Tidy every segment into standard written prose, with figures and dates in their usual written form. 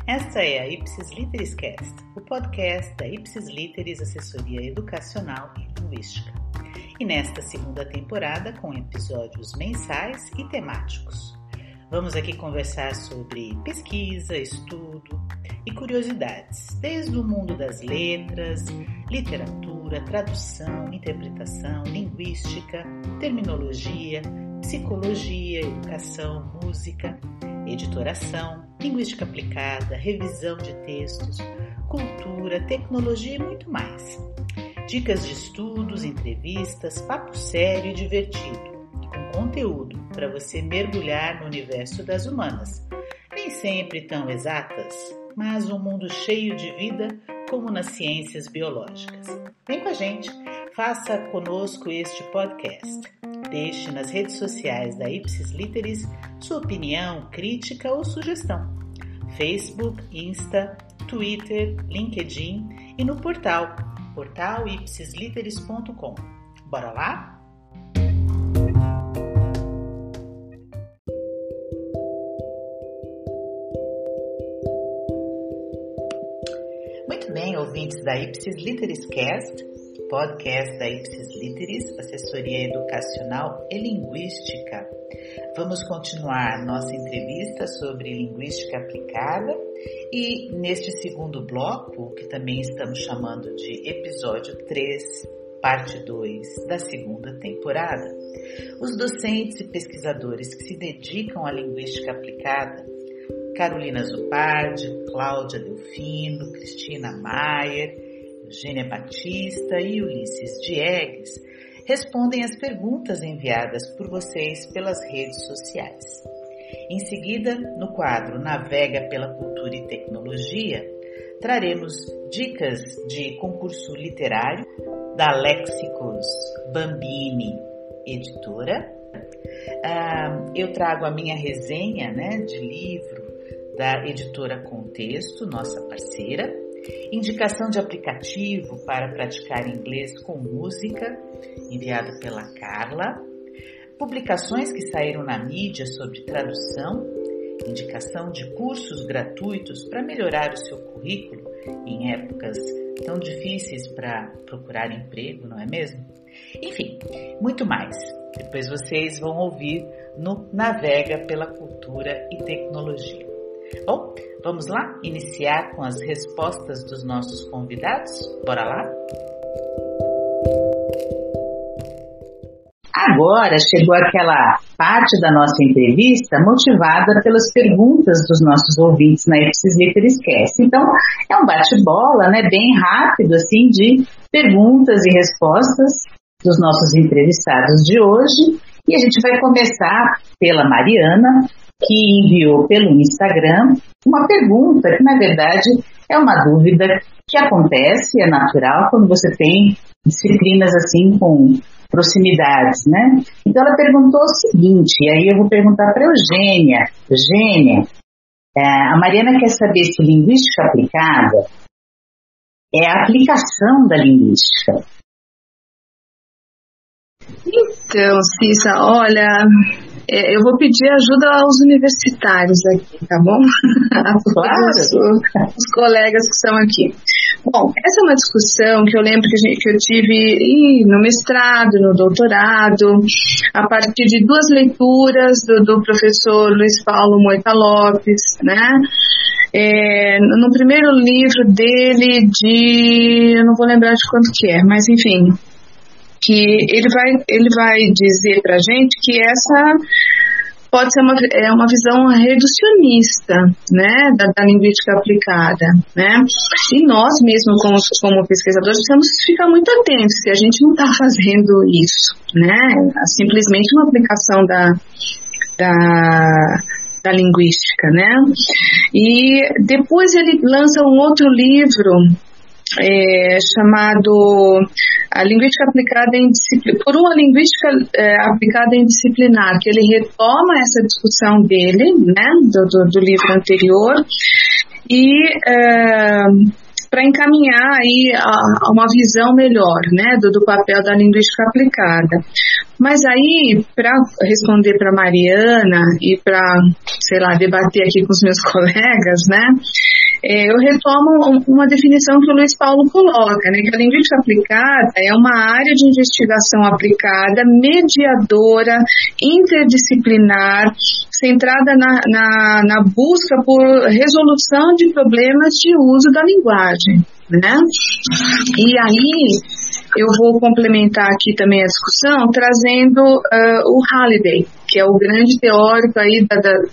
Esta é a Ipsis Literis Cast, o podcast da Ipsis Literis Assessoria Educacional e Linguística. E nesta segunda temporada com episódios mensais e temáticos. Vamos aqui conversar sobre pesquisa, estudo e curiosidades, desde o mundo das letras, literatura, tradução, interpretação, linguística, terminologia, psicologia, educação, música, editoração, linguística aplicada, revisão de textos, cultura, tecnologia e muito mais. Dicas de estudos, entrevistas, papo sério e divertido, com conteúdo para você mergulhar no universo das humanas, nem sempre tão exatas, mas um mundo cheio de vida como nas ciências biológicas. Vem com a gente, faça conosco este podcast. Deixe nas redes sociais da Ipsis Literis sua opinião, crítica ou sugestão. Facebook, Insta, Twitter, LinkedIn e no portal ipsisliteris.com. Bora lá? Muito bem, ouvintes da Ipsis Literis Cast, podcast da Ipsis Literis, Assessoria Educacional e Linguística. Vamos continuar nossa entrevista sobre linguística aplicada e neste segundo bloco, que também estamos chamando de episódio 3, parte 2 da segunda temporada, os docentes e pesquisadores que se dedicam à linguística aplicada, Carolina Zupardi, Cláudia Delfino, Cristina Maier, Eugênia Batista e Ulisses Diegues, respondem às perguntas enviadas por vocês pelas redes sociais. Em seguida, no quadro Navega pela Cultura e Tecnologia, traremos dicas de concurso literário da Léxicos Bambini Editora. Eu trago a minha resenha de livro da editora Contexto, nossa parceira, indicação de aplicativo para praticar inglês com música, enviado pela Carla, publicações que saíram na mídia sobre tradução, indicação de cursos gratuitos para melhorar o seu currículo em épocas tão difíceis para procurar emprego, não é mesmo? Enfim, muito mais. Depois vocês vão ouvir no Navega pela Cultura e Tecnologia. Bom, vamos lá iniciar com as respostas dos nossos convidados? Bora lá? Agora chegou aquela parte da nossa entrevista motivada pelas perguntas dos nossos ouvintes na Ipsis Literis Cast. Então, é um bate-bola, bem rápido, assim, de perguntas e respostas dos nossos entrevistados de hoje. E a gente vai começar pela Mariana, que enviou pelo Instagram uma pergunta que, na verdade, é uma dúvida que acontece, é natural, quando você tem disciplinas assim com proximidades, Então, ela perguntou o seguinte, e aí eu vou perguntar para a Eugênia. Eugênia, a Mariana quer saber se linguística aplicada é a aplicação da linguística. Então, Cissa, olha, eu vou pedir ajuda aos universitários aqui, tá bom? Claro. Os colegas que estão aqui. Bom, essa é uma discussão que eu lembro que eu tive no mestrado, no doutorado, a partir de duas leituras do professor Luiz Paulo Moita Lopes, no primeiro livro dele eu não vou lembrar de quanto que é, mas enfim, que ele vai dizer pra gente que essa pode ser uma visão reducionista, da linguística aplicada, E nós mesmos, como pesquisadores, precisamos ficar muito atentos se a gente não está fazendo isso, Simplesmente uma aplicação da linguística, E depois ele lança um outro livro chamado A Linguística Aplicada em Disciplinar, por uma Linguística Aplicada em Disciplinar, que ele retoma essa discussão dele, do livro anterior, e para encaminhar aí a uma visão melhor, do papel da linguística aplicada. Mas aí, para responder para Mariana e para, sei lá, debater aqui com os meus colegas, né, eu retomo uma definição que o Luiz Paulo coloca, né, que a linguística aplicada é uma área de investigação aplicada, mediadora, interdisciplinar, centrada na busca por resolução de problemas de uso da linguagem, né? E aí eu vou complementar aqui também a discussão trazendo o Halliday, que é o grande teórico aí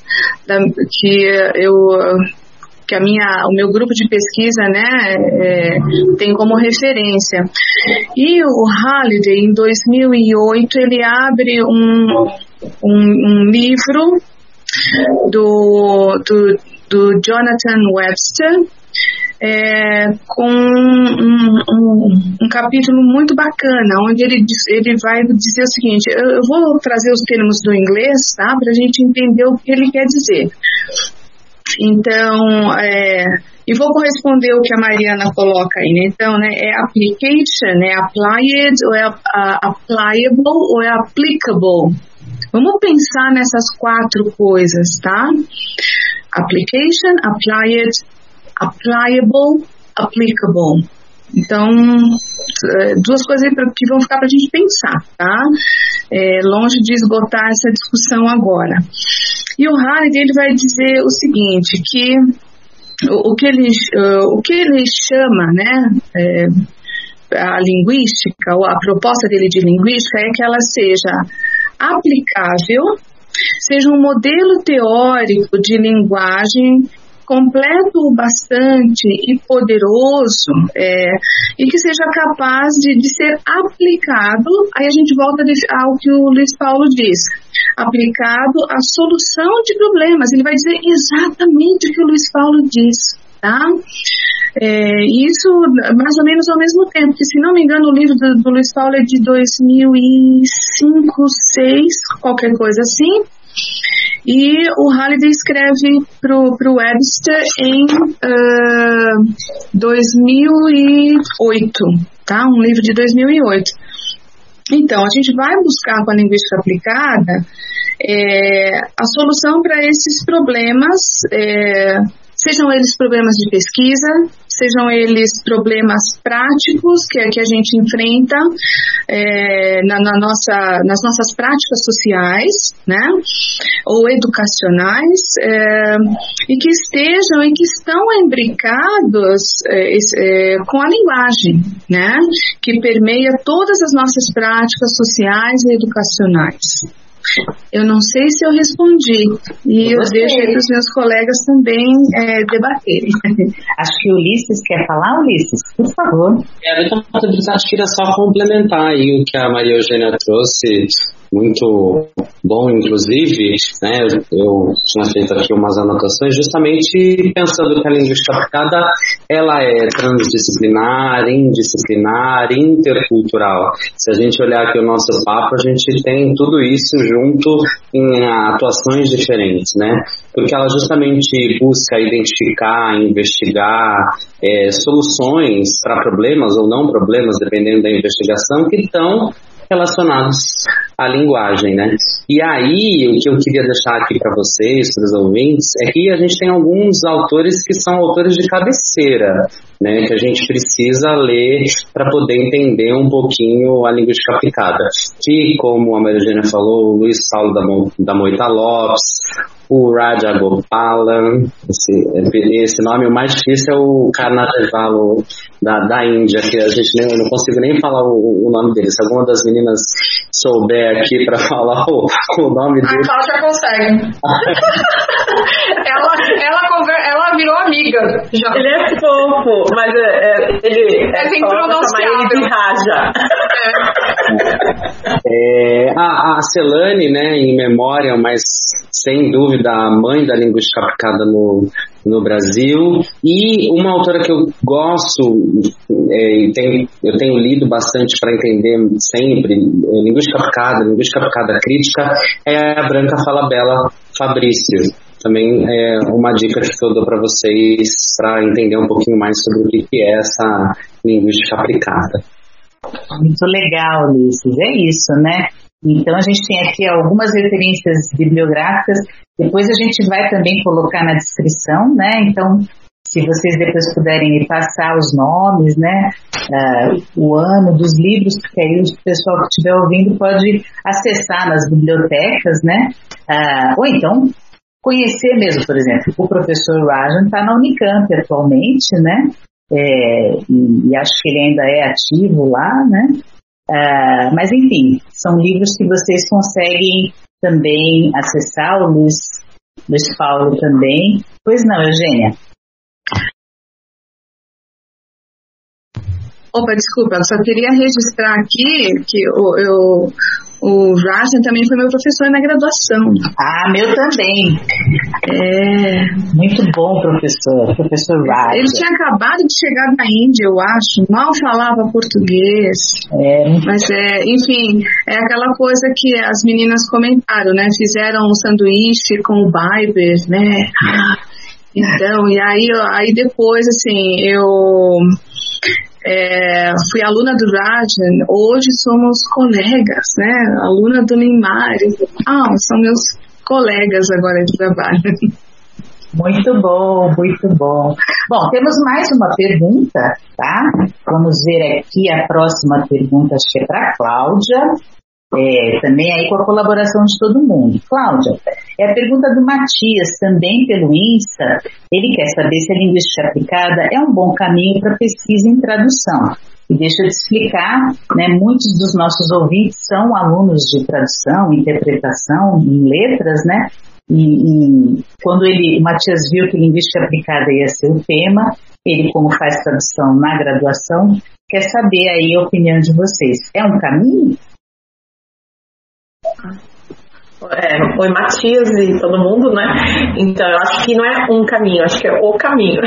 que o meu grupo de pesquisa, né, tem como referência. E o Halliday, em 2008, ele abre um livro do Jonathan Webster, com um capítulo muito bacana, onde ele vai dizer o seguinte, eu vou trazer os termos do inglês, tá, para a gente entender o que ele quer dizer. Então, e vou corresponder o que a Mariana coloca aí, né? Então, né, é application, é applied, ou é applicable, ou é applicable. Vamos pensar nessas 4 coisas, tá? Application, applied, applicable, applicable. Então, 2 coisas que vão ficar para a gente pensar, tá? Longe de esgotar essa discussão agora. E o Halliday, ele vai dizer o seguinte, que o que ele chama, né, a linguística, ou a proposta dele de linguística é que ela seja aplicável, seja um modelo teórico de linguagem completo o bastante e poderoso, e que seja capaz de ser aplicado. Aí a gente volta ao que o Luiz Paulo diz, aplicado à solução de problemas. Ele vai dizer exatamente o que o Luiz Paulo diz, tá? Isso mais ou menos ao mesmo tempo, que, se não me engano, o livro do Luiz Paulo é de 2005, 2006, qualquer coisa assim. E o Halliday escreve para o Webster em 2008, tá? Um livro de 2008. Então, a gente vai buscar com a linguística aplicada a solução para esses problemas, sejam eles problemas de pesquisa, sejam eles problemas práticos que a gente enfrenta nas nossas práticas sociais, né, ou educacionais, e que estão imbricados com a linguagem, né, que permeia todas as nossas práticas sociais e educacionais. Eu não sei se eu respondi, e eu deixo aí para os meus colegas também debaterem. Acho que o Ulisses quer falar, Ulisses, por favor. Acho que era só complementar aí o que a Maria Eugênia trouxe, muito bom, inclusive, né? Eu tinha feito aqui umas anotações justamente pensando que a linguística aplicada ela é transdisciplinar, indisciplinar, intercultural. Se a gente olhar aqui o nosso papo, a gente tem tudo isso junto em atuações diferentes, né? Porque ela justamente busca identificar, investigar soluções para problemas ou não problemas, dependendo da investigação, que estão relacionados à linguagem, né? E aí, o que eu queria deixar aqui para vocês, para os ouvintes, é que a gente tem alguns autores que são autores de cabeceira, né? Que a gente precisa ler para poder entender um pouquinho a linguística aplicada. Que, como a Maria Eugênia falou, o Luiz Paulo da Moita Lopes, o Rajagopalan, esse nome, o mais difícil é o Karnatevalo da Índia, que a gente eu não consigo nem falar o nome dele. Se alguma das meninas souber aqui para falar o nome dele. A Cláudia consegue. ela virou amiga. Já. Ele é fofo, mas ele sem pronunciar ele de Raja. A Celane, né, em memória, mas sem dúvida a mãe da linguística aplicada no Brasil, e uma autora que eu gosto, eu tenho lido bastante para entender sempre linguística aplicada crítica, é a Branca Falabella Fabrício. Também é uma dica que eu dou para vocês para entender um pouquinho mais sobre o que é essa linguística aplicada. Muito legal, Ulisses. É isso, né? Então, a gente tem aqui algumas referências bibliográficas, depois a gente vai também colocar na descrição, né? Então, se vocês depois puderem passar os nomes, né? O ano dos livros, porque aí o pessoal que estiver ouvindo pode acessar nas bibliotecas, né? Ou então, conhecer mesmo, por exemplo, o professor Rajan está na Unicamp atualmente, né? E acho que ele ainda é ativo lá, né? Mas enfim, são livros que vocês conseguem também acessar, o Luiz Paulo também. Pois não, Eugênia? Opa, desculpa, eu só queria registrar aqui que o Rajan também foi meu professor na graduação. Meu também. Muito bom, professor Rajan. Ele tinha acabado de chegar da Índia, eu acho, mal falava português. Mas, enfim, é aquela coisa que as meninas comentaram, né? Fizeram um sanduíche com o Biber, né? Então, e aí depois, assim, eu fui aluna do Rajan, hoje somos colegas, né? Aluna do Neymar, são meus colegas agora de trabalho. Muito bom, muito bom. Bom, temos mais uma pergunta, tá? Vamos ver aqui a próxima pergunta, acho que é para a Cláudia. Também aí com a colaboração de todo mundo. Cláudia, é a pergunta do Matias, também pelo INSA. Ele quer saber se a linguística aplicada é um bom caminho para pesquisa em tradução. E deixa eu te explicar, né, muitos dos nossos ouvintes são alunos de tradução, interpretação, em letras, né? E quando o Matias viu que linguística aplicada ia ser o tema, ele, como faz tradução na graduação, quer saber aí a opinião de vocês. É um caminho? Oi, Matias e todo mundo, né? Então, eu acho que não é um caminho, acho que é o caminho.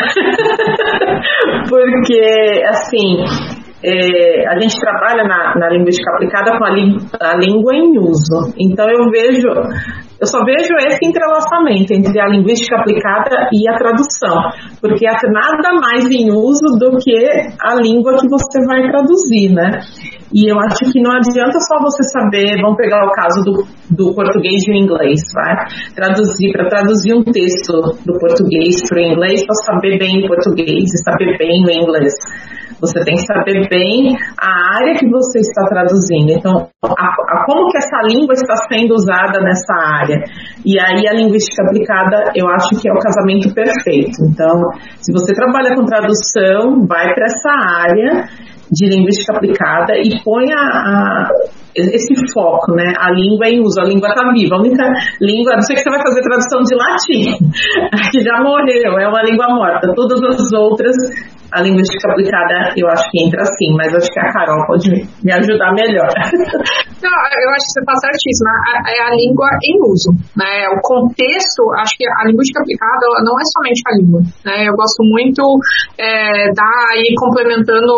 Porque, assim, a gente trabalha na linguística aplicada com a língua em uso. Então, eu só vejo esse entrelaçamento entre a linguística aplicada e a tradução, porque há nada mais em uso do que a língua que você vai traduzir, né? E eu acho que não adianta só você saber, vamos pegar o caso do português e o inglês, vai? Para traduzir um texto do português para o inglês, para saber bem o português e saber bem o inglês. Você tem que saber bem a área que você está traduzindo. Então, como que essa língua está sendo usada nessa área. E aí a linguística aplicada, eu acho que é o casamento perfeito. Então, se você trabalha com tradução, vai para essa área de linguística aplicada e põe esse foco, né? A língua em uso, a língua está viva. A única língua, não sei que você vai fazer tradução de latim, que já morreu, é uma língua morta. Todas as outras, a linguística aplicada, eu acho que entra assim, mas acho que a Carol pode me ajudar melhor. Não, eu acho que você está certíssima. É a língua em uso, né? O contexto, acho que a linguística aplicada ela não é somente a língua, né? Eu gosto muito aí complementando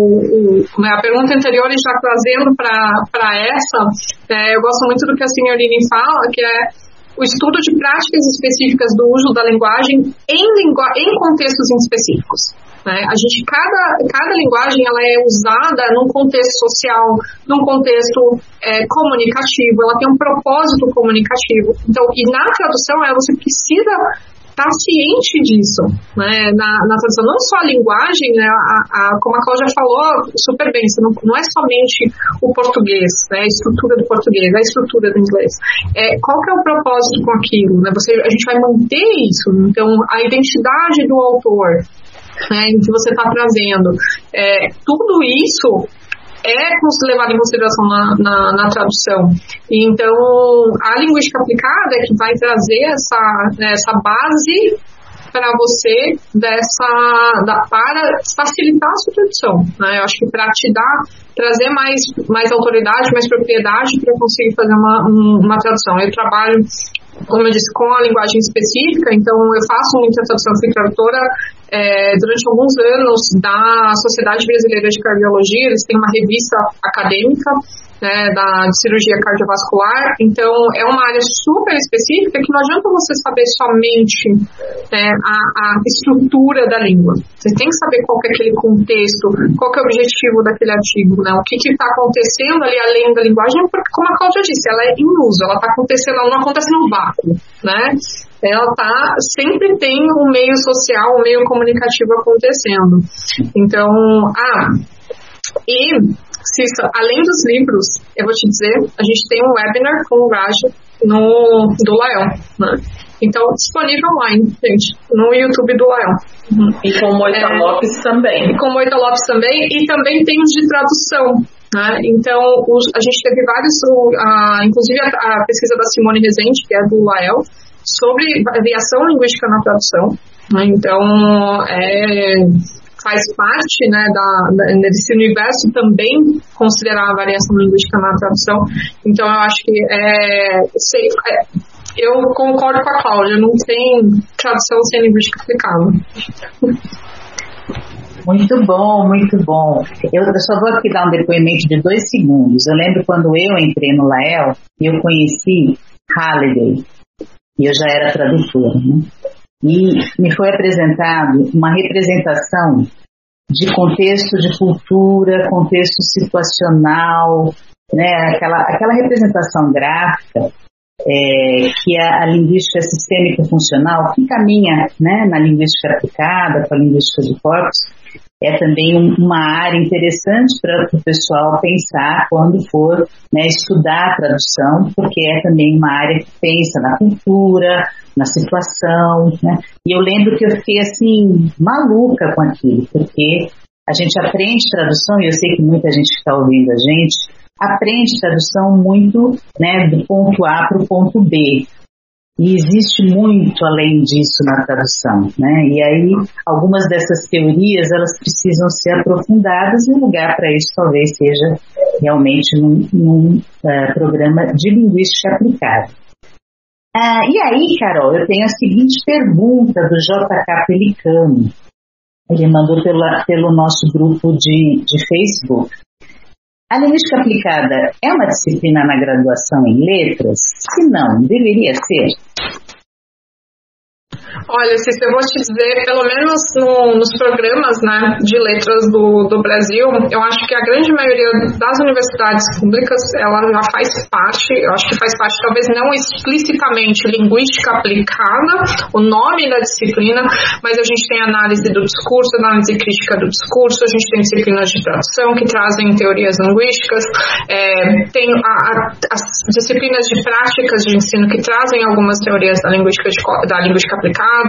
a pergunta anterior e já trazendo para essa, eu gosto muito do que a senhorina fala, que é o estudo de práticas específicas do uso da linguagem em contextos específicos. Né? Cada linguagem ela é usada num contexto social, num contexto comunicativo, ela tem um propósito comunicativo. Então, e na tradução você precisa estar ciente disso, né? Na tradução, não só a linguagem, né? Como a Cláudia falou super bem, não é somente o português, né? A estrutura do português, a estrutura do inglês. Qual que é o propósito com aquilo? Né? A gente vai manter isso, então a identidade do autor, né, que você está trazendo, tudo isso levado em consideração na tradução. Então, a linguística aplicada é que vai trazer essa base para você para facilitar a sua tradução. Né? Eu acho que para trazer mais autoridade, mais propriedade para conseguir fazer uma tradução. Eu trabalho, como eu disse, com a linguagem específica, então eu faço muita tradução, fui tradutora durante alguns anos da Sociedade Brasileira de Cardiologia. Eles têm uma revista acadêmica né, de cirurgia cardiovascular. Então, é uma área super específica que não adianta você saber somente a estrutura da língua. Você tem que saber qual que é aquele contexto, qual que é o objetivo daquele artigo, né? O que está acontecendo ali além da linguagem, porque, como a Cláudia disse, ela é em uso, ela está acontecendo, ela não acontece no vácuo, né? Ela sempre tem um meio social, um meio comunicativo acontecendo. Então, além dos livros, eu vou te dizer, a gente tem um webinar com o Raja do Lael, né? Então, disponível online, gente, no YouTube do Lael. E com o Moita Lopes também. E também tem os de tradução, né? Então, a gente teve vários, inclusive a pesquisa da Simone Rezende, que é do Lael, sobre variação linguística na tradução, né? Então, faz parte, né, desse universo também considerar a variação linguística na tradução. Então, eu acho que eu concordo com a Cláudia, não tem tradução sem linguística aplicável. Muito bom, muito bom. Eu só vou aqui dar um depoimento de 2 segundos. Eu lembro quando eu entrei no Lael e eu conheci Halliday, e eu já era tradutora, né? E me foi apresentado uma representação de contexto de cultura, contexto situacional, né? Aquela representação gráfica que a linguística sistêmica funcional, que caminha, né, na linguística aplicada, com a linguística de corpos, é também uma área interessante para o pessoal pensar quando for, né, estudar a tradução, porque é também uma área que pensa na cultura, na situação, né? E eu lembro que eu fiquei assim, maluca com aquilo, porque a gente aprende tradução, e eu sei que muita gente que está ouvindo a gente aprende tradução muito, né, do ponto A para o ponto B. E existe muito além disso na tradução, né? E aí, algumas dessas teorias, elas precisam ser aprofundadas, e o lugar para isso talvez seja realmente num programa de linguística aplicada. E aí, Carol, eu tenho a seguinte pergunta do JK Pelicano. Ele mandou pelo nosso grupo de Facebook. A linguística aplicada é uma disciplina na graduação em letras? Se não, deveria ser? Olha, Cícero, eu vou te dizer, pelo menos nos programas, né, de letras do Brasil, eu acho que a grande maioria das universidades públicas, ela já faz parte, eu acho que faz parte, talvez não explicitamente linguística aplicada, o nome da disciplina, mas a gente tem análise do discurso, análise crítica do discurso, a gente tem disciplinas de tradução que trazem teorias linguísticas, tem as disciplinas de práticas de ensino que trazem algumas teorias da linguística aplicada,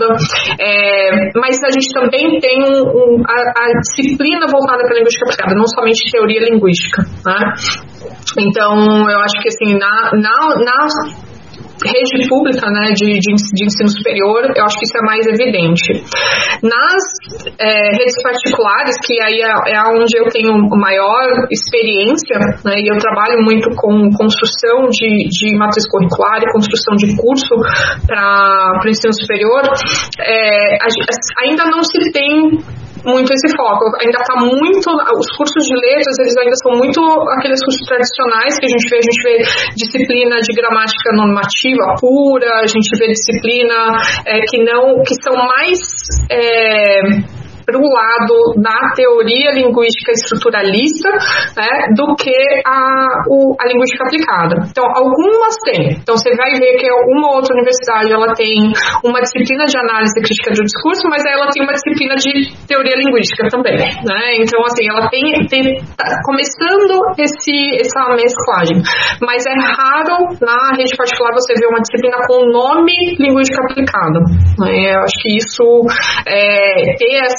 mas a gente também tem a disciplina voltada para a linguística aplicada, não somente teoria linguística, né? Então, eu acho que assim, na rede pública, né, de ensino superior, eu acho que isso é mais evidente. Nas redes particulares, que aí é onde eu tenho maior experiência, né, e eu trabalho muito com construção de matriz curricular e construção de curso para o ensino superior, ainda não se tem muito esse foco, ainda está muito, os cursos de letras, eles ainda são muito aqueles cursos tradicionais que a gente vê disciplina de gramática normativa pura, a gente vê disciplina que são mais para o lado da teoria linguística estruturalista, né, do que a linguística aplicada. Então, algumas têm. Então, você vai ver que uma outra universidade ela tem uma disciplina de análise crítica do discurso, mas aí ela tem uma disciplina de teoria linguística também, né? Então, assim, ela tá começando essa mesclagem. Mas é raro na rede particular você ver uma disciplina com o nome linguística aplicada. Né? Eu acho que isso ter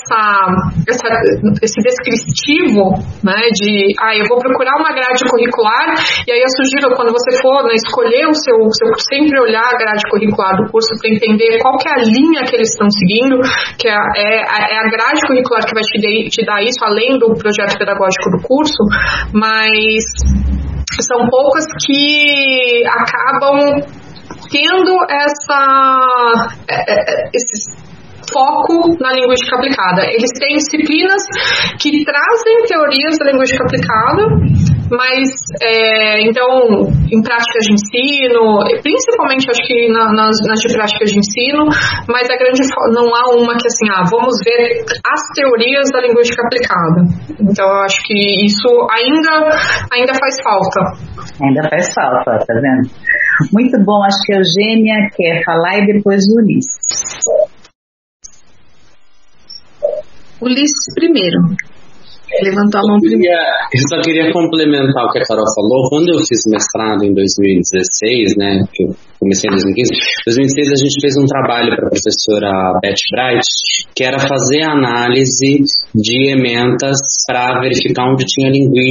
esse descritivo, né, de eu vou procurar uma grade curricular, e aí eu sugiro, quando você for, né, escolher o seu sempre olhar a grade curricular do curso para entender qual que é a linha que eles estão seguindo, que é a grade curricular que vai te dar isso, além do projeto pedagógico do curso, mas são poucas que acabam tendo esses foco na linguística aplicada. Eles têm disciplinas que trazem teorias da linguística aplicada, mas então em práticas de ensino, principalmente acho que nas de práticas de ensino, mas não há uma que assim, vamos ver as teorias da linguística aplicada. Então eu acho que isso ainda faz falta. Ainda faz falta, tá vendo? Muito bom, acho que a Eugênia quer falar e depois o Ulisses. Ulisses primeiro. Levantou a mão primeiro. Eu só queria complementar o que a Carol falou. Quando eu fiz mestrado em 2016, né, que eu comecei em 2015, em 2016 a gente fez um trabalho para a professora Beth Bright, que era fazer análise de ementas para verificar onde tinha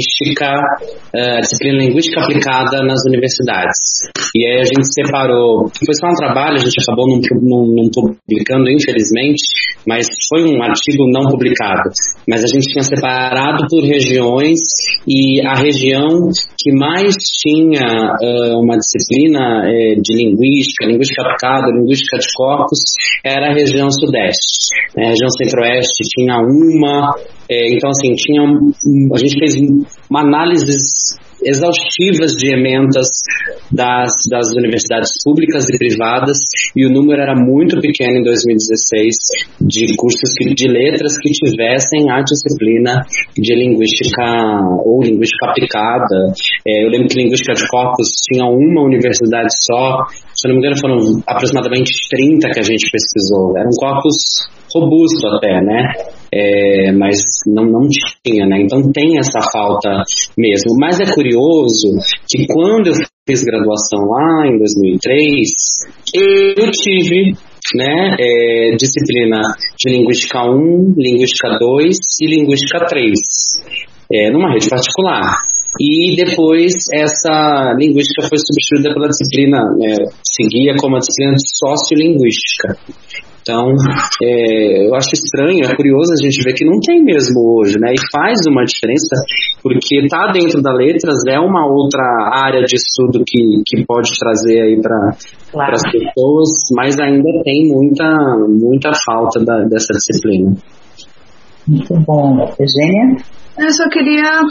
disciplina linguística aplicada nas universidades. E aí a gente separou, foi só um trabalho, a gente acabou não publicando, infelizmente, mas foi um artigo não publicado. Mas a gente tinha separado por regiões, e a região que mais tinha uma disciplina de linguística aplicada, linguística de corpos, era a região sudeste. A região centro-oeste tinha uma, então assim, a gente fez uma análise exaustivas de ementas das universidades públicas e privadas, e o número era muito pequeno em 2016 de cursos de letras que tivessem a disciplina de linguística ou linguística aplicada. Eu lembro que linguística de corpos tinha uma universidade só, se não me engano foram aproximadamente 30 que a gente pesquisou. Era um corpus robusto até, né? Mas não tinha, né? Então tem essa falta mesmo. Mas é curioso que quando eu fiz graduação lá em 2003, eu tive, né, disciplina de linguística 1, linguística 2 e linguística 3, numa rede particular. E depois essa linguística foi substituída pela disciplina, seguia como a disciplina de sociolinguística. Então, eu acho estranho, é curioso a gente ver que não tem mesmo hoje, né? E faz uma diferença, porque tá dentro da letras, é uma outra área de estudo que pode trazer aí para as pessoas, mas ainda tem muita falta dessa disciplina. Muito bom. Eugênia? Eu só queria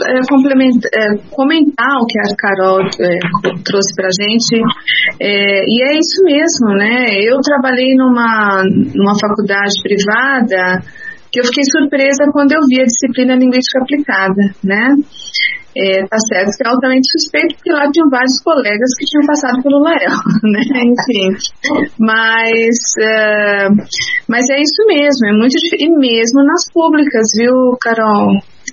comentar o que a Carol trouxe pra gente, e é isso mesmo, né? Eu trabalhei numa faculdade privada que eu fiquei surpresa quando eu vi a disciplina linguística aplicada, né? Tá certo que é altamente suspeito, porque lá tinham vários colegas que tinham passado pelo Lael, né? Enfim, mas é isso mesmo, é muito difícil, e mesmo nas públicas, viu, Carol?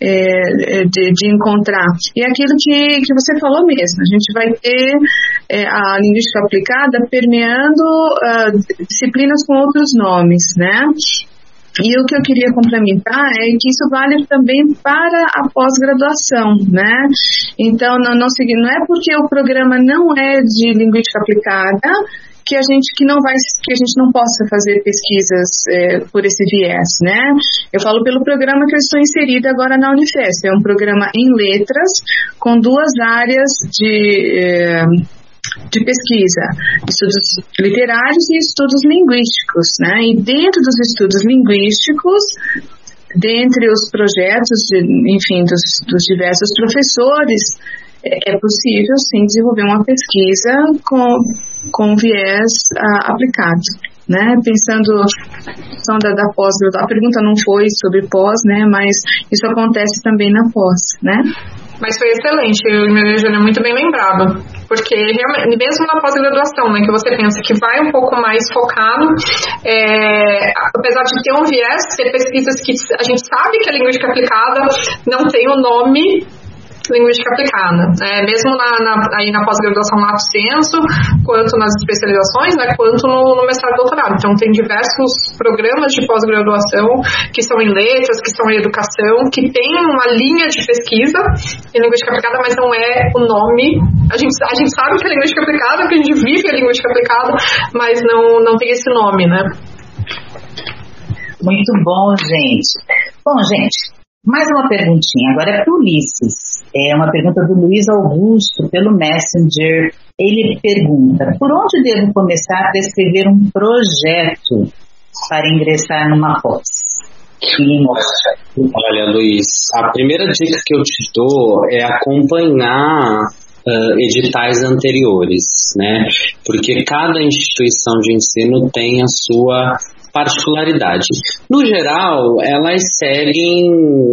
De encontrar. E aquilo que você falou mesmo, a gente vai ter a linguística aplicada permeando disciplinas com outros nomes, né? E o que eu queria complementar é que isso vale também para a pós-graduação, né? Então, não é porque o programa não é de linguística aplicada que a gente não possa fazer pesquisas por esse viés, né? Eu falo pelo programa que eu estou inserida agora na Unifesp, é um programa em letras com duas áreas de pesquisa, estudos literários e estudos linguísticos, né? E dentro dos estudos linguísticos, dentre os projetos, dos diversos professores, é possível, sim, desenvolver uma pesquisa com viés aplicado, né? Pensando da pós-graduação, a pergunta não foi sobre pós, né? Mas isso acontece também na pós, né? Mas foi excelente, Eugênia, muito bem lembrado, porque realmente, mesmo na pós-graduação, né, que você pensa que vai um pouco mais focado, apesar de ter um viés, ter pesquisas que a gente sabe que a linguística aplicada não tem o nome linguística aplicada, mesmo aí na pós-graduação lato sensu, quanto nas especializações, né, quanto no mestrado e doutorado. Então tem diversos programas de pós-graduação que são em letras, que são em educação, que tem uma linha de pesquisa em linguística aplicada, mas não é o nome. A gente sabe que é linguística aplicada, porque a gente vive a linguística aplicada, mas não tem esse nome, né? Muito bom, gente. Bom, gente, mais uma perguntinha, agora é para o Ulisses. É uma pergunta do Luiz Augusto pelo Messenger. Ele pergunta: por onde devo começar a escrever um projeto para ingressar numa pós? Olha, Luiz, a primeira dica que eu te dou é acompanhar editais anteriores, né? Porque cada instituição de ensino tem a sua particularidade. No geral, elas seguem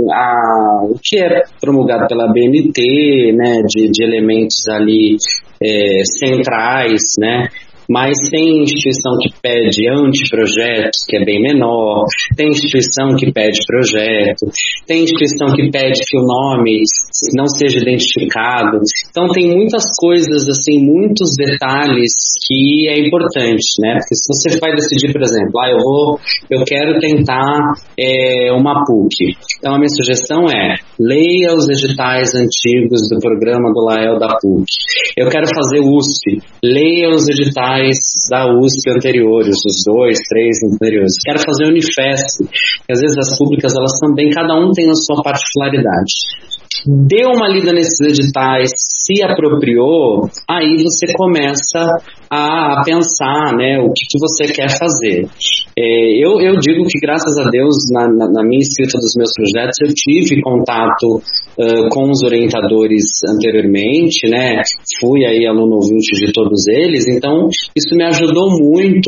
o que é promulgado pela BNT, né? De elementos ali centrais, né? Mas tem instituição que pede anteprojeto, que é bem menor, tem instituição que pede projeto, tem instituição que pede que o nome não seja identificado. Então tem muitas coisas, assim, muitos detalhes que é importante, né? Porque se você vai decidir, por exemplo, eu quero tentar uma PUC. Então a minha sugestão é, leia os editais antigos do programa do Lael da PUC. Eu quero fazer USP, leia os editais da USP anteriores, os 2, 3 anteriores. Quero fazer Unifesp, às vezes as públicas, elas também, cada um tem a sua particularidade. Dê uma lida nesses editais, se apropriou, aí você começa a pensar, né, o que você quer fazer. Eu digo que, graças a Deus, na minha escrita dos meus projetos, eu tive contato com os orientadores anteriormente, né, fui aí aluno ouvinte de todos eles, então isso me ajudou muito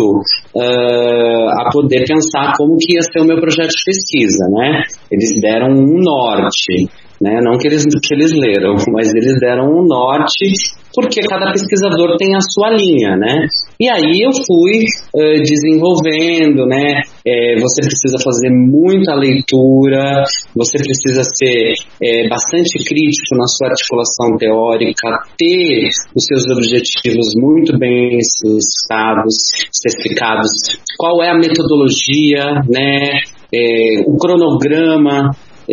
a poder pensar como que ia ser o meu projeto de pesquisa, né. Eles deram um norte, né? Não que eles leram, mas eles deram um norte, porque cada pesquisador tem a sua linha, né? E aí eu fui desenvolvendo, né? Você precisa fazer muita leitura, você precisa ser bastante crítico na sua articulação teórica, ter os seus objetivos muito bem especificados, qual é a metodologia, né? O cronograma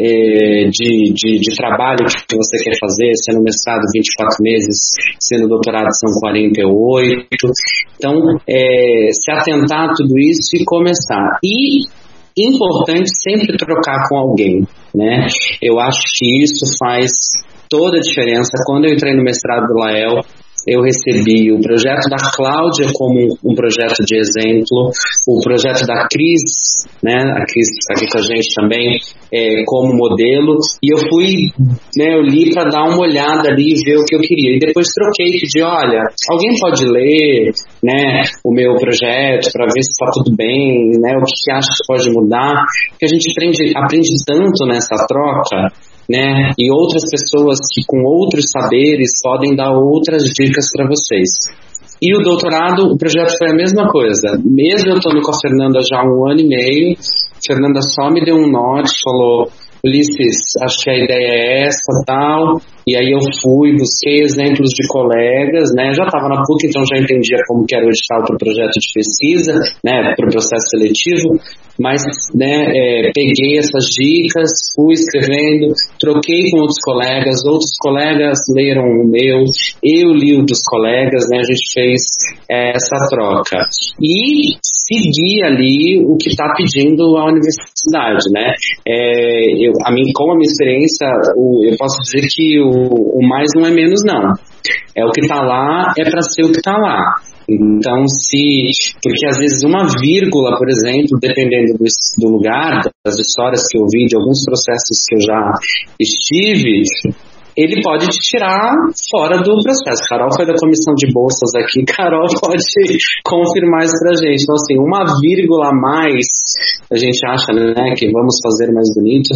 de trabalho que você quer fazer, sendo mestrado 24 meses, sendo doutorado são 48. Então, se atentar a tudo isso e começar. E importante sempre trocar com alguém, né? Eu acho que isso faz toda a diferença. Quando eu entrei no mestrado do Lael, eu recebi o projeto da Cláudia como um projeto de exemplo, o projeto da Cris, né, a Cris está aqui com a gente também, como modelo, e eu fui, né, eu li para dar uma olhada ali e ver o que eu queria, e depois troquei, pedi, olha, alguém pode ler, né, o meu projeto para ver se está tudo bem, né, o que acha que pode mudar, porque a gente aprende tanto nessa troca, né? E outras pessoas que com outros saberes podem dar outras dicas para vocês. E o doutorado, o projeto foi a mesma coisa. Mesmo eu estou com a Fernanda já há 1 ano e meio, a Fernanda só me deu um norte, falou, Ulisses, acho que a ideia é essa, tal, e aí eu fui, busquei exemplos de colegas, né, já estava na PUC, então já entendia como que era o edital para o projeto de pesquisa, né, para o processo seletivo, mas, né, peguei essas dicas, fui escrevendo, troquei com outros colegas leram o meu, eu li o dos colegas, né, a gente fez essa troca. E seguir ali o que está pedindo a universidade, né, com a minha experiência, eu posso dizer que o mais não é menos não. O que está lá é para ser o que está lá. Então, porque às vezes uma vírgula, por exemplo, dependendo do lugar, das histórias que eu vi, de alguns processos que eu já estive, ele pode te tirar fora do processo. Carol foi da comissão de bolsas aqui, Carol pode confirmar isso pra gente. Então, assim, uma vírgula a mais, a gente acha, né, que vamos fazer mais bonito,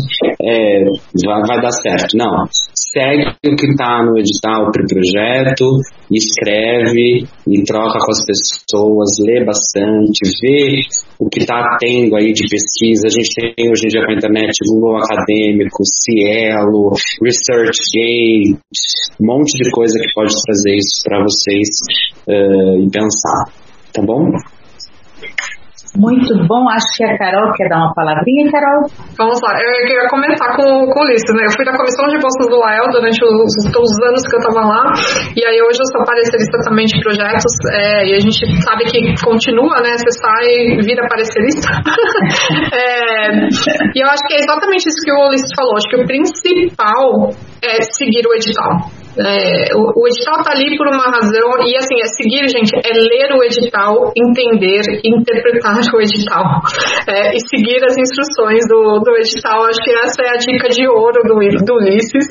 vai dar certo. Não, segue o que está no edital para o projeto, escreve e troca com as pessoas, lê bastante, vê o que está tendo aí de pesquisa. A gente tem hoje em dia com a internet Google Acadêmico, Cielo, ResearchGate, um monte de coisa que pode trazer isso para vocês e pensar, tá bom? Muito bom, acho que a Carol quer dar uma palavrinha, Carol? Vamos lá, eu queria comentar com o Ulisses, né? Eu fui da comissão de bolsas do Lael durante os anos que eu estava lá, e aí hoje eu sou parecerista também de projetos, e a gente sabe que continua, né? Você sai e vira parecerista. E eu acho que é exatamente isso que o Ulisses falou, acho que o principal é seguir o edital. O edital está ali por uma razão, e assim, seguir, gente, é ler o edital, entender, interpretar o edital, e seguir as instruções do edital. Acho que essa é a dica de ouro do Ulisses.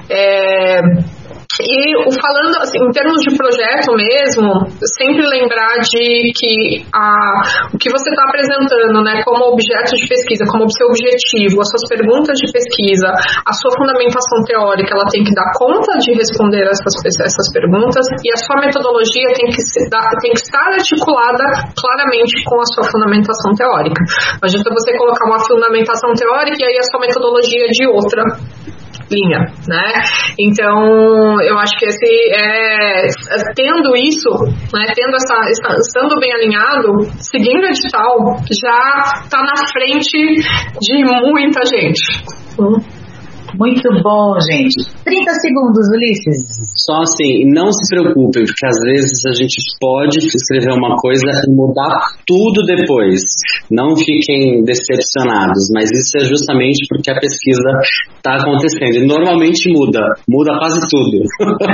E falando assim, em termos de projeto mesmo, sempre lembrar de que o que você está apresentando, né, como objeto de pesquisa, como seu objetivo, as suas perguntas de pesquisa, a sua fundamentação teórica, ela tem que dar conta de responder essas perguntas, e a sua metodologia tem que estar articulada claramente com a sua fundamentação teórica. Não adianta você colocar uma fundamentação teórica e aí a sua metodologia de outra linha, né? Então, eu acho que tendo isso, né, estando bem alinhado, seguindo o edital, já está na frente de muita gente. Muito bom, gente. 30 segundos, Ulisses. Só assim, não se preocupem, porque às vezes a gente pode escrever uma coisa e mudar tudo depois. Não fiquem decepcionados, mas isso é justamente porque a pesquisa está acontecendo. E normalmente muda quase tudo.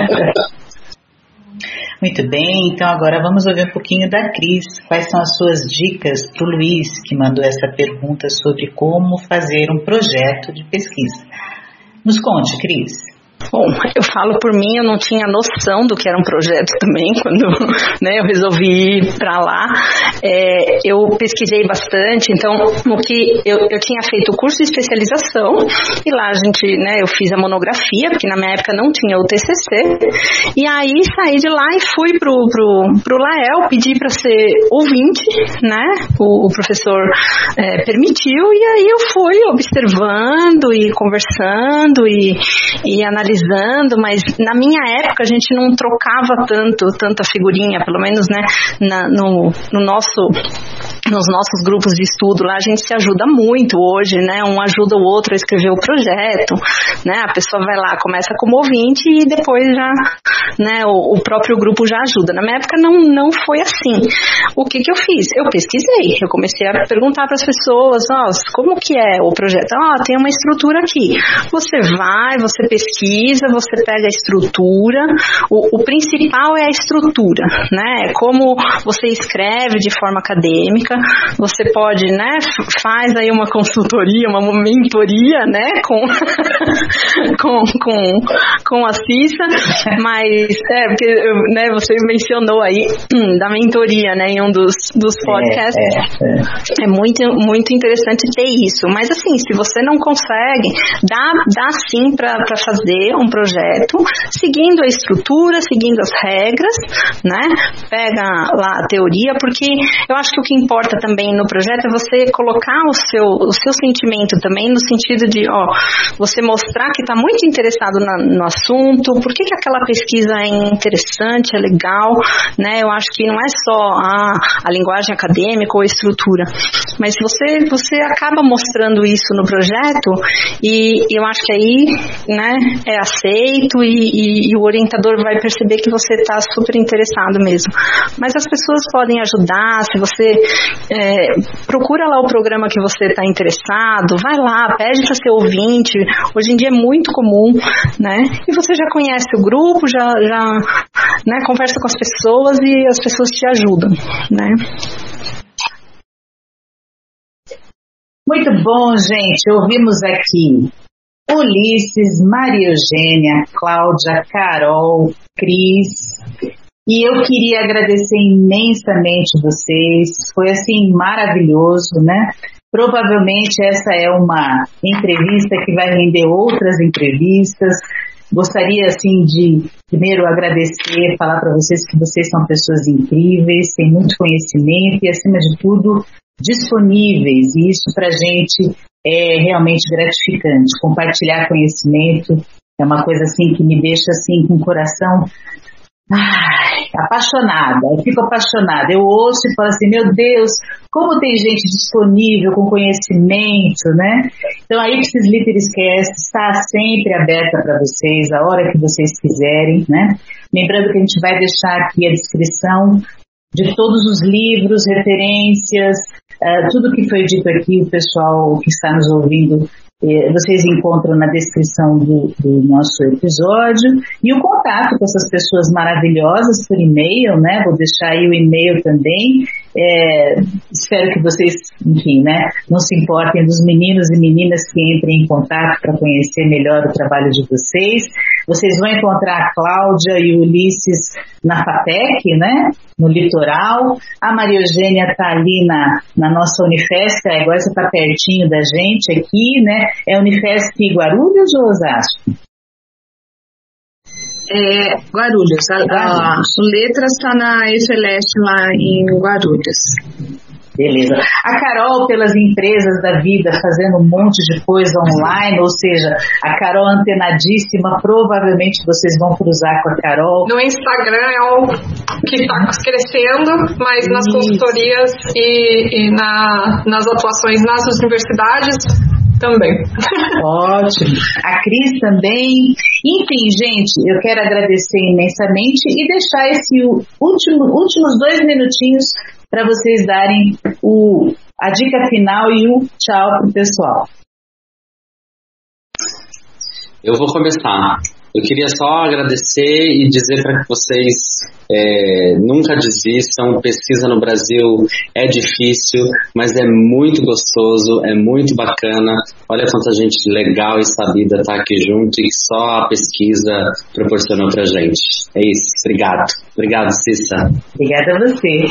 Muito bem, então agora vamos ouvir um pouquinho da Cris. Quais são as suas dicas para o Luiz, que mandou essa pergunta sobre como fazer um projeto de pesquisa? Nos conte, Cris. Bom, eu falo por mim, eu não tinha noção do que era um projeto também, quando eu resolvi ir para lá. Eu pesquisei bastante, então no que eu tinha feito o curso de especialização, e lá eu fiz a monografia, porque na minha época não tinha o TCC, e aí saí de lá e fui pro Lael, pedi para ser ouvinte, né, o professor permitiu, e aí eu fui observando e conversando e analisando, mas na minha época a gente não trocava tanta figurinha, pelo menos, né, nos nossos grupos de estudo lá a gente se ajuda muito hoje, né, um ajuda o outro a escrever o projeto, né, a pessoa vai lá, começa como ouvinte e depois já, né, o próprio grupo já ajuda. Na minha época não foi assim. O que eu fiz? Eu pesquisei, eu comecei a perguntar para as pessoas, como que é o projeto? Tem uma estrutura aqui. Você pesquisa, você pega a estrutura, o principal é a estrutura, né, como você escreve de forma acadêmica, você pode, né, faz aí uma consultoria, uma mentoria, né, com a Cissa, mas, porque, né, você mencionou aí da mentoria, né, em um dos podcasts, é muito, muito interessante ter isso, mas assim, se você não consegue, dá sim para fazer um projeto, seguindo a estrutura, seguindo as regras, né, pega lá a teoria, porque eu acho que o que importa também no projeto é você colocar o seu sentimento também, no sentido de, você mostrar que está muito interessado no assunto, por que aquela pesquisa é interessante, é legal, né, eu acho que não é só a linguagem acadêmica ou a estrutura, mas você acaba mostrando isso no projeto, e eu acho que aí, né, é aceito, e o orientador vai perceber que você está super interessado mesmo. Mas as pessoas podem ajudar, se você procura lá o programa que você está interessado, vai lá, pede para ser ouvinte, hoje em dia é muito comum, né, e você já conhece o grupo, já né, conversa com as pessoas e as pessoas te ajudam, né. Muito bom, gente, ouvimos aqui Ulisses, Maria Eugênia, Cláudia, Carol, Cris, e eu queria agradecer imensamente vocês, foi assim maravilhoso, né? Provavelmente essa é uma entrevista que vai render outras entrevistas. Gostaria assim de primeiro agradecer, falar para vocês que vocês são pessoas incríveis, têm muito conhecimento e acima de tudo disponíveis, e isso para a gente é realmente gratificante. Compartilhar conhecimento é uma coisa assim que me deixa assim com o coração apaixonada. Eu fico apaixonada, eu ouço e falo assim, meu Deus, como tem gente disponível com conhecimento, né? Então a Ipsis Literis Cast está sempre aberta para vocês, a hora que vocês quiserem, né? Lembrando que a gente vai deixar aqui a descrição de todos os livros, referências, tudo que foi dito aqui, o pessoal que está nos ouvindo Vocês encontram na descrição do nosso episódio, e o contato com essas pessoas maravilhosas por e-mail, né? Vou deixar aí o e-mail também. Espero que vocês, enfim, né, não se importem dos meninos e meninas que entrem em contato para conhecer melhor o trabalho de vocês. Vocês vão encontrar a Cláudia e o Ulisses na FATEC, né, no litoral. A Maria Eugênia está ali na nossa Unifesp, agora você está pertinho da gente aqui, né? É Unifesp Guarulhos ou Osasco? Guarulhos. A Letras está na EFELEST lá em Guarulhos. Beleza. A Carol, pelas empresas da vida, fazendo um monte de coisa online, ou seja, a Carol antenadíssima, provavelmente vocês vão cruzar com a Carol. No Instagram é o que está crescendo, mas nas consultorias e nas atuações nas universidades também. Ótimo. A Cris também. Enfim, gente, eu quero agradecer imensamente e deixar esses últimos 2 minutinhos para vocês darem a dica final e o tchau pro pessoal. Eu vou começar. Eu queria só agradecer e dizer para que vocês nunca desistam. Pesquisa no Brasil é difícil, mas é muito gostoso, é muito bacana. Olha quanta gente legal e sabida está aqui junto e só a pesquisa proporcionou para gente. É isso, obrigado. Obrigado, Cissa. Obrigada a você.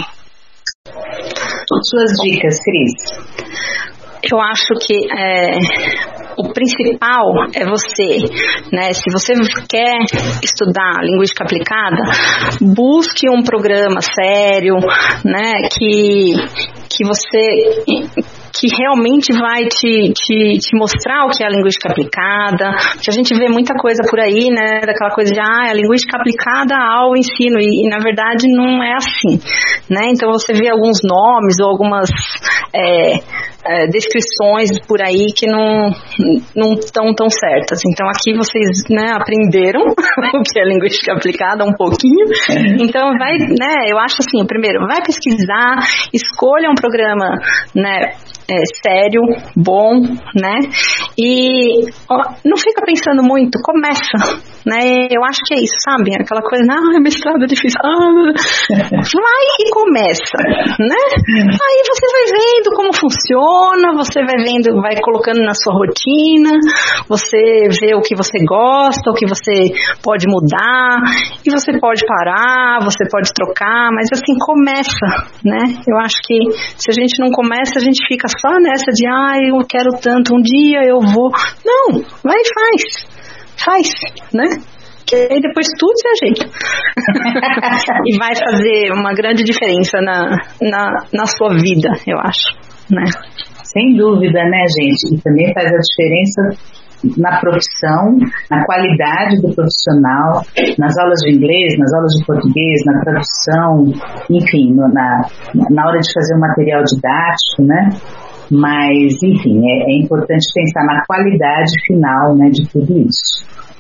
Suas dicas, Cris. Eu acho que o principal é você, né? Se você quer estudar linguística aplicada, busque um programa sério, né? Que realmente vai te mostrar o que é a linguística aplicada, que a gente vê muita coisa por aí, né, daquela coisa de a linguística aplicada ao ensino, e na verdade não é assim, né, então você vê alguns nomes ou algumas descrições por aí que não estão tão certas, então aqui vocês, né, aprenderam o que é linguística aplicada um pouquinho, então vai, né, eu acho assim, primeiro, vai pesquisar, escolha um programa, né, sério, bom, né? E não fica pensando muito, começa, né? Eu acho que é isso, sabe? Aquela coisa, mestrado é difícil. Vai e começa, né? Aí você vai vendo como funciona, você vai vendo, vai colocando na sua rotina, você vê o que você gosta, o que você pode mudar, e você pode parar, você pode trocar, mas assim, começa, né? Eu acho que se a gente não começa, a gente fica só nessa de eu quero tanto, um dia eu vou. Não, vai e faz, né? Que aí depois tudo se ajeita. E vai fazer uma grande diferença na sua vida, eu acho, né? Sem dúvida, né, gente? E também faz a diferença na profissão, na qualidade do profissional, nas aulas de inglês, nas aulas de português, na tradução, enfim, na hora de fazer o material didático, né? Mas, enfim, é importante pensar na qualidade final, né, de tudo isso.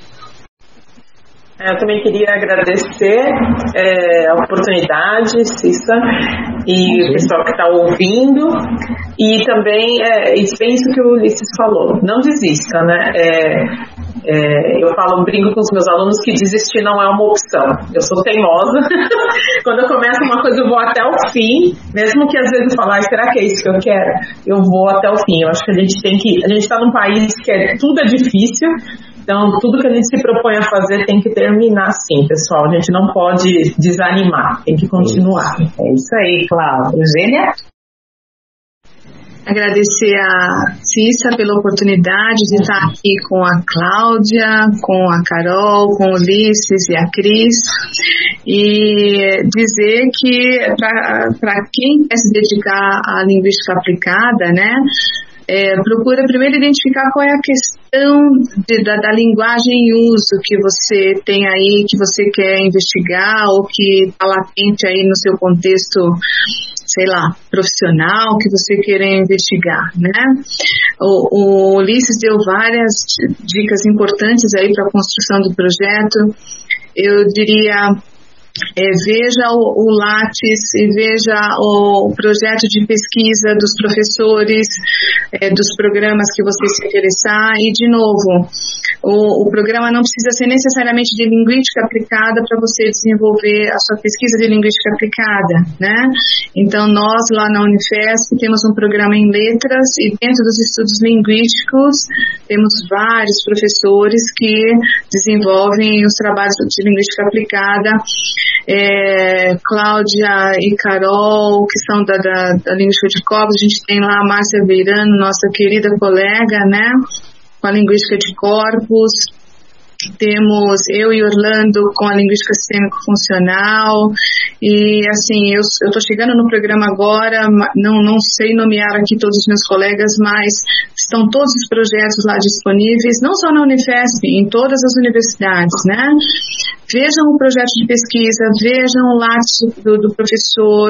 Eu também queria agradecer a oportunidade, Cissa, e o pessoal que está ouvindo, e também bem isso que o Ulisses falou, não desista, né? Eu brinco com os meus alunos que desistir não é uma opção. Eu sou teimosa. Quando eu começo uma coisa, eu vou até o fim, mesmo que às vezes eu falo, será que é isso que eu quero? Eu vou até o fim. Eu acho que a gente está num país que tudo é difícil. Então, tudo que a gente se propõe a fazer tem que terminar sim, pessoal. A gente não pode desanimar, tem que continuar. É isso aí, Cláudia. Eugênia? Agradecer a Cissa pela oportunidade de estar aqui com a Cláudia, com a Carol, com o Ulisses e a Cris, e dizer que para quem quer se dedicar à linguística aplicada, né, procura primeiro identificar qual é a questão da linguagem em uso que você tem aí, que você quer investigar ou que está latente aí no seu contexto, sei lá, profissional, que você queira investigar, né? O Ulisses deu várias dicas importantes aí para a construção do projeto. Eu diria veja o Lattes e veja o projeto de pesquisa dos professores, dos programas que você se interessar. E, de novo, o programa não precisa ser necessariamente de linguística aplicada para você desenvolver a sua pesquisa de linguística aplicada, né? Então, nós lá na Unifesp temos um programa em letras e dentro dos estudos linguísticos temos vários professores que desenvolvem os trabalhos de linguística aplicada. Cláudia e Carol, que são da Linguística de Corpos. A gente tem lá a Márcia Veirano, nossa querida colega, né, com a Linguística de Corpos. Temos eu e Orlando com a Linguística Sistêmico-Funcional. E assim, eu estou chegando no programa agora, não sei nomear aqui todos os meus colegas, mas estão todos os projetos lá disponíveis, não só na Unifesp, em todas as universidades, né? Vejam o projeto de pesquisa, vejam o lápis do professor,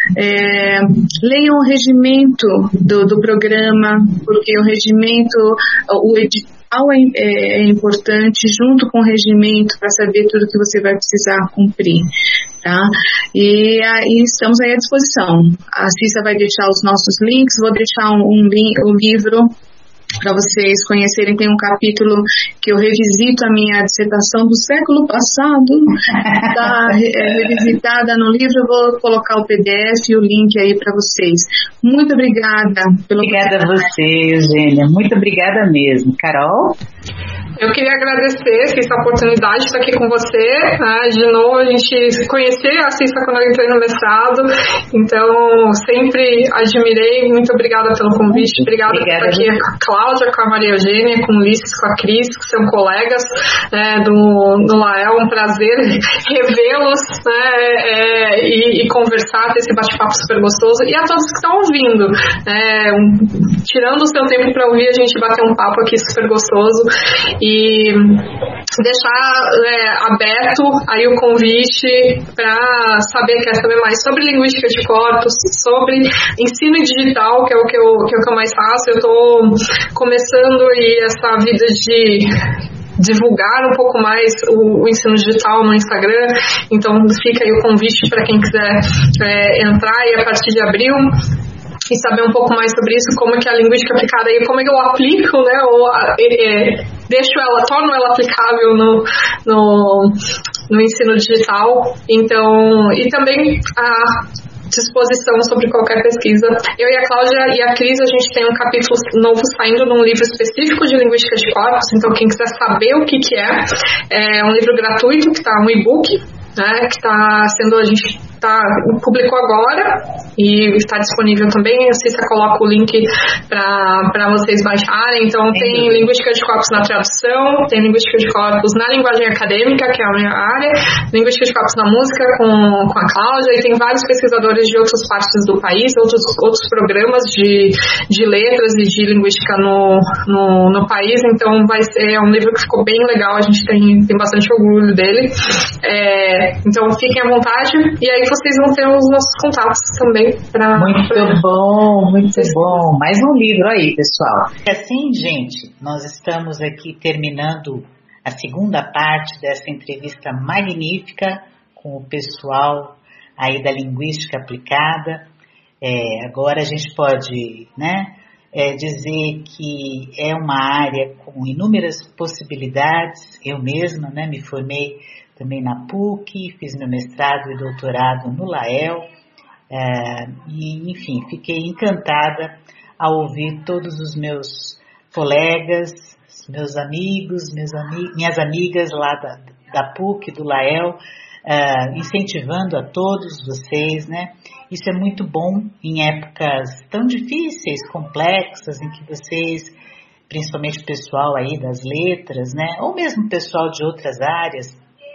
leiam o regimento do programa, porque o regimento, o edital é importante, junto com o regimento, para saber tudo que você vai precisar cumprir, tá? E aí estamos aí à disposição. A Cissa vai deixar os nossos links, vou deixar um livro para vocês conhecerem. Tem um capítulo que eu revisito a minha dissertação do século passado, está revisitada no livro. Eu vou colocar o PDF e o link aí para vocês. Muito obrigada. Obrigada a você, Eugênia. Muito obrigada mesmo. Carol? Eu queria agradecer essa oportunidade de estar aqui com você, né? De novo, a gente conhecer a Cissa quando eu entrei no mestrado, então sempre admirei. Muito obrigada pelo convite, obrigada por estar aqui com a Cláudia, com a Maria Eugênia, com o Ulisses, com a Cris, que são colegas, né, do Lael. Um prazer revê-los, né, e conversar, ter esse bate-papo super gostoso. E a todos que estão ouvindo, tirando o seu tempo para ouvir, a gente bater um papo aqui super gostoso. E deixar aberto aí o convite para quer saber mais sobre linguística de corpos, sobre ensino digital, que é o que eu mais faço. Eu estou começando aí essa vida de divulgar um pouco mais o ensino digital no Instagram, então fica aí o convite para quem quiser entrar aí a partir de abril e saber um pouco mais sobre isso, como é que a linguística aplicada aí, como é que eu aplico, né, ou torno ela aplicável no ensino digital. Então, e também a disposição sobre qualquer pesquisa. Eu e a Cláudia e a Cris, a gente tem um capítulo novo saindo num livro específico de linguística de corpos, então quem quiser saber o que é um livro gratuito, que está um e-book, né, que está sendo, a gente publicou agora e está disponível também. A Cissa coloca o link para vocês baixarem. Então tem linguística de corpos na tradução, tem linguística de corpos na linguagem acadêmica, que é a minha área, linguística de corpos na música com a Cláudia, e tem vários pesquisadores de outras partes do país, outros programas de letras e de linguística no país. Então é um livro que ficou bem legal, a gente tem bastante orgulho dele. Então fiquem à vontade, e aí vocês vão ter os nossos contatos também. Muito bom. Mais um livro aí, pessoal. Assim, gente, nós estamos aqui terminando a segunda parte dessa entrevista magnífica com o pessoal aí da Linguística Aplicada. Agora a gente pode, dizer que é uma área com inúmeras possibilidades. Eu mesma, me formei também na PUC, fiz meu mestrado e doutorado no Lael, e, enfim, fiquei encantada ao ouvir todos os meus colegas, meus amigos, minhas amigas lá da PUC, do Lael, incentivando a todos vocês, Isso é muito bom em épocas tão difíceis, complexas, em que vocês, principalmente o pessoal aí das letras, ou mesmo o pessoal de outras áreas,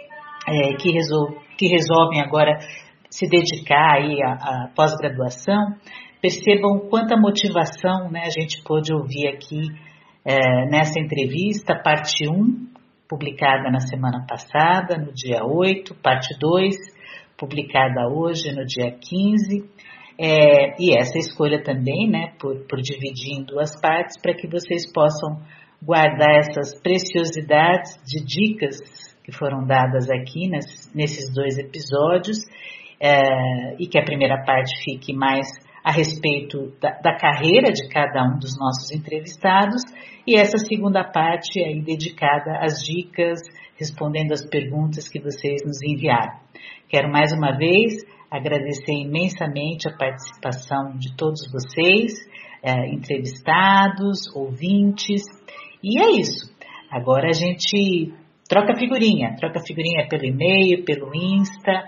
que resolvem agora se dedicar aí à pós-graduação, percebam quanta motivação, a gente pôde ouvir aqui nessa entrevista, parte 1, publicada na semana passada, no dia 8, parte 2, publicada hoje, no dia 15, e essa escolha também, por dividir em duas partes, para que vocês possam guardar essas preciosidades de dicas que foram dadas aqui nesses 2 episódios, e que a primeira parte fique mais a respeito da carreira de cada um dos nossos entrevistados, e essa segunda parte aí dedicada às dicas, respondendo às perguntas que vocês nos enviaram. Quero mais uma vez agradecer imensamente a participação de todos vocês, entrevistados, ouvintes, e é isso. Agora a gente troca figurinha pelo e-mail, pelo Insta,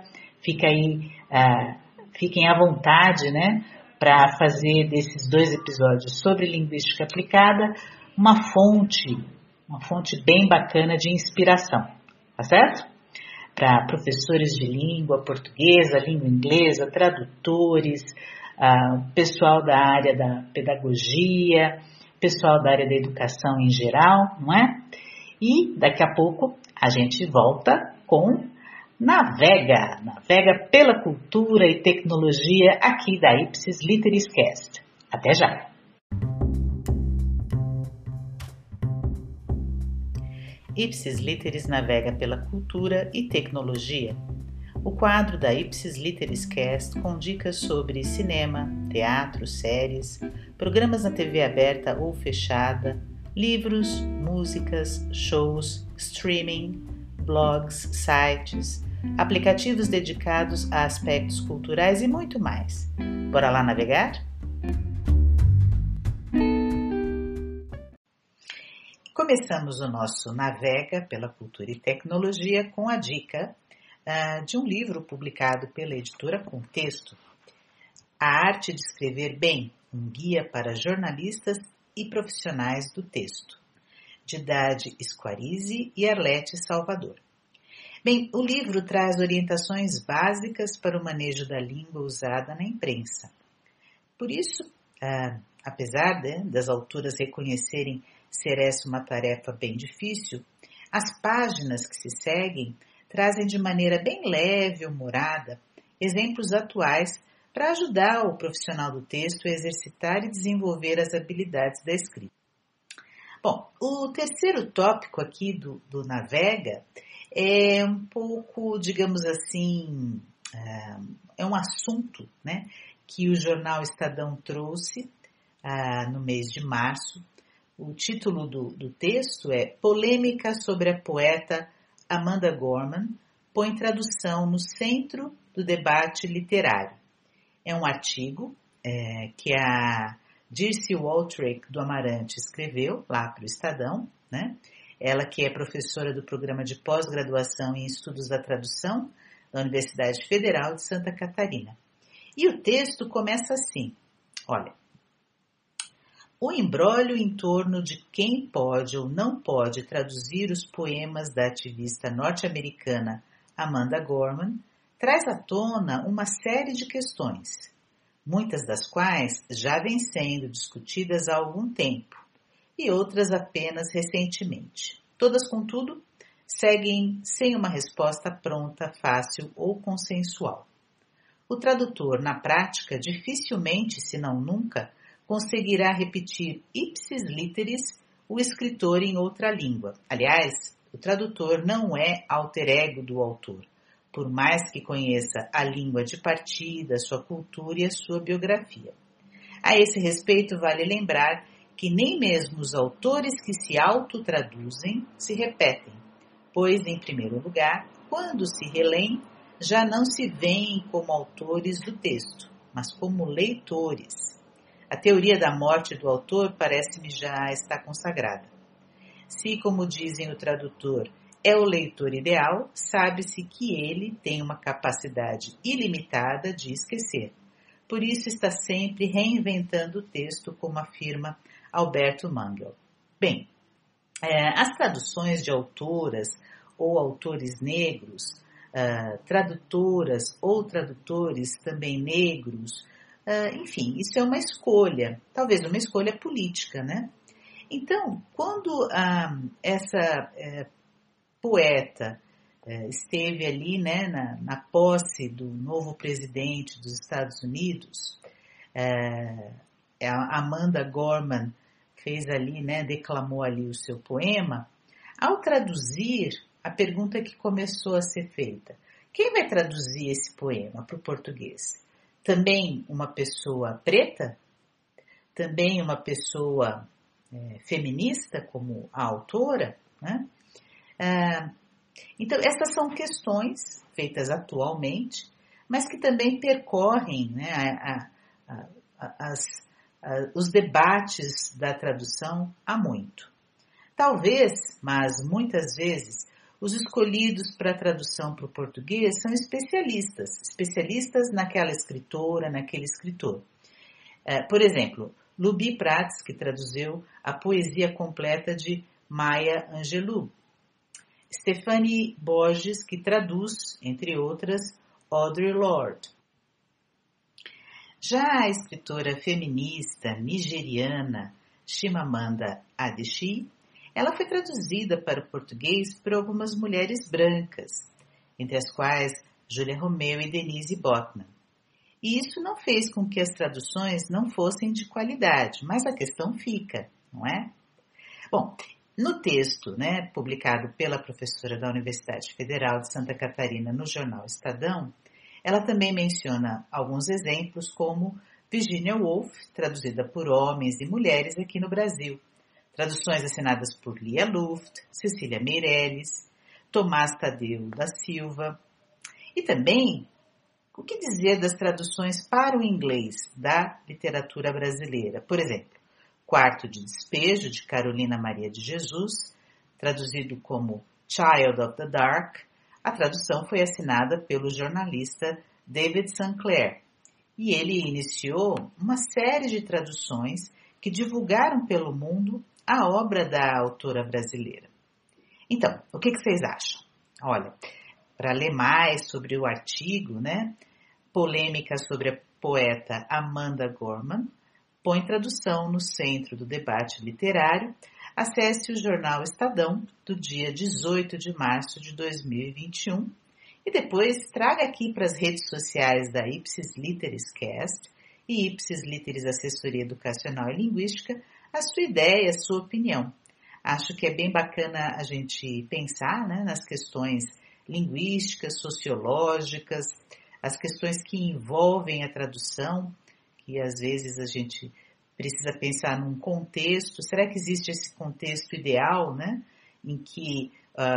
fiquem à vontade, né, para fazer desses 2 episódios sobre linguística aplicada uma fonte bem bacana de inspiração, tá certo? Para professores de língua portuguesa, língua inglesa, tradutores, pessoal da área da pedagogia, pessoal da área da educação em geral, não é? E daqui a pouco a gente volta com Navega pela cultura e tecnologia aqui da Ipsis Literis Cast. Até já! Ipsis Literis navega pela cultura e tecnologia. O quadro da Ipsis Literis Cast com dicas sobre cinema, teatro, séries, programas na TV aberta ou fechada, livros, músicas, shows, streaming, blogs, sites, aplicativos dedicados a aspectos culturais e muito mais. Bora lá navegar? Começamos o nosso Navega pela Cultura e Tecnologia com a dica de um livro publicado pela editora Contexto, A Arte de Escrever Bem, um guia para jornalistas e profissionais do texto, de Dade Squarize e Arlete Salvador. Bem, o livro traz orientações básicas para o manejo da língua usada na imprensa. Por isso, apesar das autoras reconhecerem ser essa uma tarefa bem difícil, as páginas que se seguem trazem de maneira bem leve e humorada exemplos atuais para ajudar o profissional do texto a exercitar e desenvolver as habilidades da escrita. Bom, o terceiro tópico aqui do Navega é um pouco, digamos assim, é um assunto, né, que o jornal Estadão trouxe no mês de março. O título do texto é Polêmica sobre a poeta Amanda Gorman, põe tradução no centro do debate literário. É um artigo que a Dirce Waltrick do Amarante escreveu lá para o Estadão, né? Ela que é professora do programa de pós-graduação em estudos da tradução da Universidade Federal de Santa Catarina. E o texto começa assim, olha, o imbróglio em torno de quem pode ou não pode traduzir os poemas da ativista norte-americana Amanda Gorman traz à tona uma série de questões, muitas das quais já vêm sendo discutidas há algum tempo e outras apenas recentemente. Todas, contudo, seguem sem uma resposta pronta, fácil ou consensual. O tradutor, na prática, dificilmente, se não nunca, conseguirá repetir ipsis literis o escritor em outra língua. Aliás, o tradutor não é alter ego do autor, por mais que conheça a língua de partida, sua cultura e a sua biografia. A esse respeito, vale lembrar que nem mesmo os autores que se autotraduzem se repetem, pois, em primeiro lugar, quando se releem, já não se veem como autores do texto, mas como leitores. A teoria da morte do autor parece-me já estar consagrada. Se, como dizem o tradutor, é o leitor ideal, sabe-se que ele tem uma capacidade ilimitada de esquecer. Por isso está sempre reinventando o texto, como afirma Alberto Mangel. Bem, as traduções de autoras ou autores negros, tradutoras ou tradutores também negros, enfim, isso é uma escolha, talvez uma escolha política, né? Então, quando essa poeta esteve ali, né, na posse do novo presidente dos Estados Unidos, a Amanda Gorman fez ali, né, declamou ali o seu poema. Ao traduzir a pergunta que começou a ser feita: quem vai traduzir esse poema para o português? Também uma pessoa preta? Também uma pessoa feminista, como a autora? Né? Então, essas são questões feitas atualmente, mas que também percorrem, né, os debates da tradução há muito. Talvez, mas muitas vezes, os escolhidos para a tradução para o português são especialistas naquela escritora, naquele escritor. Por exemplo, Luby Prats, que traduziu a poesia completa de Maya Angelou. Stephanie Borges, que traduz, entre outras, Audre Lorde. Já a escritora feminista nigeriana Chimamanda Adichie, ela foi traduzida para o português por algumas mulheres brancas, entre as quais Julia Romeu e Denise Botman. E isso não fez com que as traduções não fossem de qualidade, mas a questão fica, não é? Bom, no texto, né, publicado pela professora da Universidade Federal de Santa Catarina no jornal Estadão, ela também menciona alguns exemplos como Virginia Woolf, traduzida por homens e mulheres aqui no Brasil, traduções assinadas por Lia Luft, Cecília Meirelles, Tomás Tadeu da Silva, e também o que dizer das traduções para o inglês da literatura brasileira. Por exemplo, Quarto de Despejo, de Carolina Maria de Jesus, traduzido como Child of the Dark. A tradução foi assinada pelo jornalista David Sinclair, e ele iniciou uma série de traduções que divulgaram pelo mundo a obra da autora brasileira. Então, o que vocês acham? Olha, para ler mais sobre o artigo, né, polêmica sobre a poeta Amanda Gorman, põe tradução no centro do debate literário, acesse o jornal Estadão do dia 18 de março de 2021 e depois traga aqui para as redes sociais da Ipsis Literis Cast e Ipsis Literis Assessoria Educacional e Linguística a sua ideia, a sua opinião. Acho que é bem bacana a gente pensar, né, nas questões linguísticas, sociológicas, as questões que envolvem a tradução, que às vezes a gente precisa pensar num contexto. Será que existe esse contexto ideal, né, em que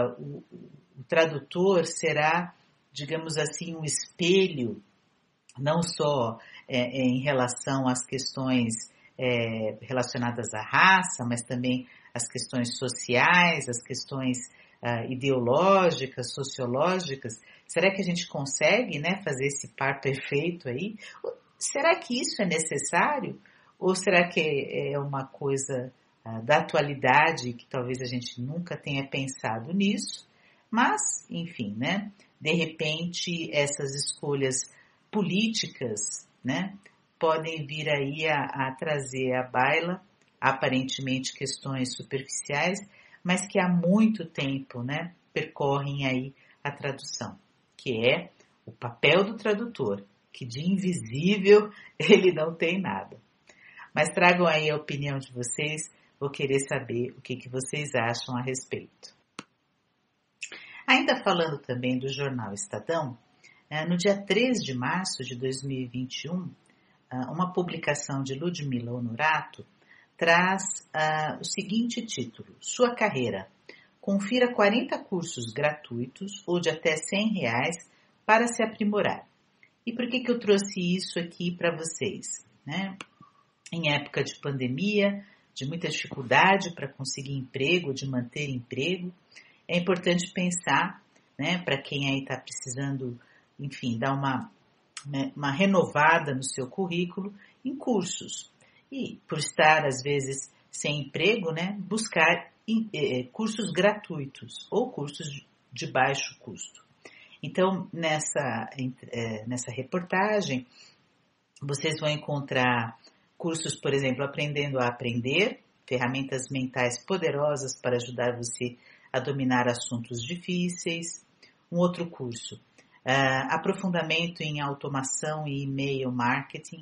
o tradutor será, digamos assim, um espelho, não só em relação às questões relacionadas à raça, mas também as questões sociais, as questões ideológicas, sociológicas? Será que a gente consegue, né, fazer esse par perfeito aí? Será que isso é necessário? Ou será que é uma coisa da atualidade que talvez a gente nunca tenha pensado nisso? Mas, enfim, né, de repente essas escolhas políticas, né, podem vir aí a trazer à baila, aparentemente, questões superficiais, mas que há muito tempo, né, percorrem aí a tradução, que é o papel do tradutor, que de invisível ele não tem nada. Mas tragam aí a opinião de vocês, vou querer saber o que vocês acham a respeito. Ainda falando também do jornal Estadão, no dia 3 de março de 2021, uma publicação de Ludmila Honorato traz o seguinte título: Sua carreira. Confira 40 cursos gratuitos ou de até R$100 para se aprimorar. E por que eu trouxe isso aqui para vocês? Né? Em época de pandemia, de muita dificuldade para conseguir emprego, de manter emprego, é importante pensar, né, para quem aí está precisando, enfim, dar uma renovada no seu currículo, em cursos. E por estar, às vezes, sem emprego, né, buscar cursos gratuitos ou cursos de baixo custo. Então, nessa reportagem, vocês vão encontrar cursos, por exemplo, Aprendendo a Aprender, ferramentas mentais poderosas para ajudar você a dominar assuntos difíceis. Um outro curso, Aprofundamento em Automação e E-mail Marketing.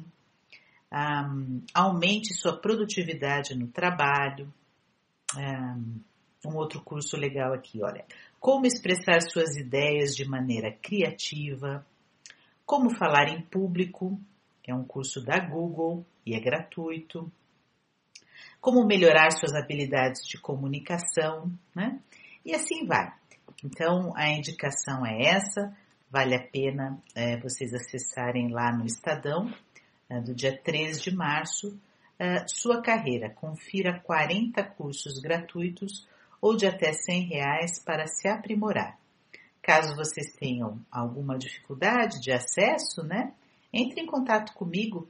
Aumente sua produtividade no trabalho. Um outro curso legal aqui, olha, como expressar suas ideias de maneira criativa, como falar em público, que é um curso da Google e é gratuito, como melhorar suas habilidades de comunicação, né? E assim vai. Então, a indicação é essa, vale a pena vocês acessarem lá no Estadão, do dia 3 de março, sua carreira. Confira 40 cursos gratuitos ou de até R$100 para se aprimorar. Caso vocês tenham alguma dificuldade de acesso, né, entre em contato comigo,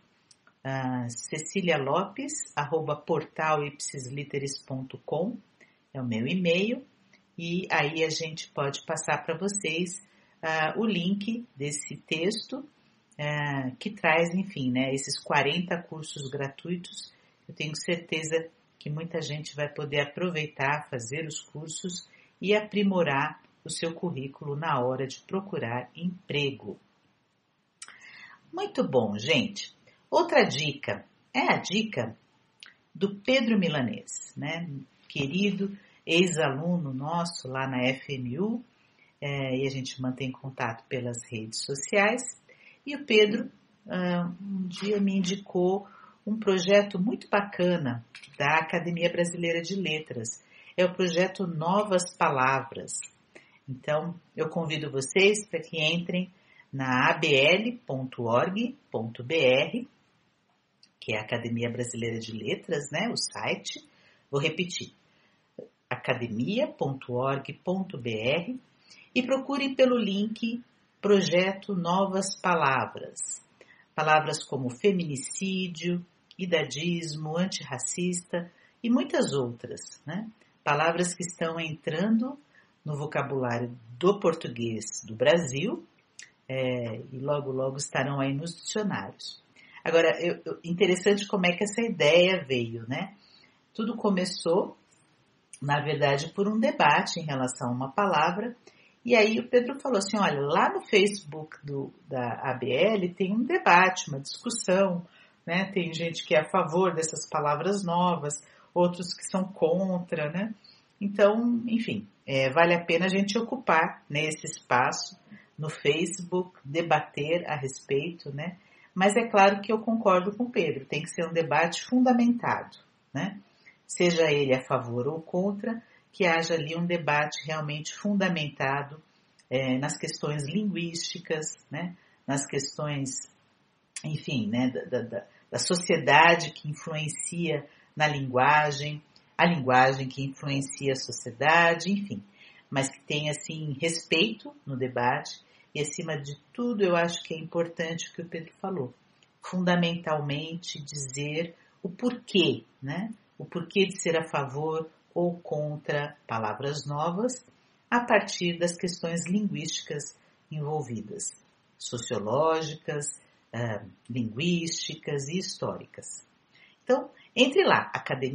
cecilialopes@portalipsisliteris.com é o meu e-mail, e aí a gente pode passar para vocês o link desse texto que traz, enfim, né, esses 40 cursos gratuitos. Eu tenho certeza que muita gente vai poder aproveitar, fazer os cursos e aprimorar o seu currículo na hora de procurar emprego. Muito bom, gente. Outra dica é a dica do Pedro Milanês, né? Querido ex-aluno nosso lá na FMU, e a gente mantém contato pelas redes sociais. E o Pedro um dia me indicou um projeto muito bacana da Academia Brasileira de Letras. É o projeto Novas Palavras. Então, eu convido vocês para que entrem na abl.org.br, que é a Academia Brasileira de Letras, né, o site. Vou repetir, academia.org.br, e procurem pelo link Projeto Novas Palavras. Palavras como feminicídio, idadismo, antirracista e muitas outras, né? Palavras que estão entrando no vocabulário do português do Brasil e logo, logo estarão aí nos dicionários. Agora, interessante como é que essa ideia veio, né? Tudo começou, na verdade, por um debate em relação a uma palavra. E aí o Pedro falou assim, olha, lá no Facebook da ABL tem um debate, uma discussão, né? Tem gente que é a favor dessas palavras novas, outros que são contra, né? Então, enfim, vale a pena a gente ocupar, né, esse espaço no Facebook, debater a respeito, né? Mas é claro que eu concordo com o Pedro, tem que ser um debate fundamentado, né? Seja ele a favor ou contra, que haja ali um debate realmente fundamentado nas questões linguísticas, né? Nas questões, enfim, né, da sociedade que influencia na linguagem, a linguagem que influencia a sociedade, enfim, mas que tenha, assim, respeito no debate e, acima de tudo, eu acho que é importante o que o Pedro falou, fundamentalmente dizer o porquê, né? O porquê de ser a favor ou contra palavras novas a partir das questões linguísticas envolvidas, sociológicas, linguísticas e históricas. Então, entre lá,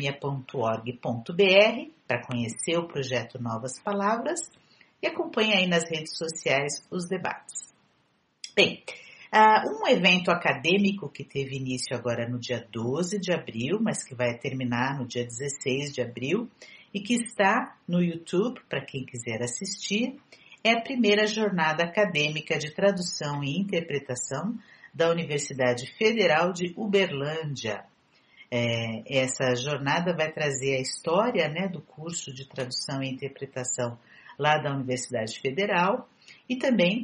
academia.org.br, para conhecer o projeto Novas Palavras e acompanhe aí nas redes sociais os debates. Bem, um evento acadêmico que teve início agora no dia 12 de abril, mas que vai terminar no dia 16 de abril e que está no YouTube, para quem quiser assistir, é a primeira jornada acadêmica de tradução e interpretação da Universidade Federal de Uberlândia. Essa jornada vai trazer a história, né, do curso de tradução e interpretação lá da Universidade Federal e também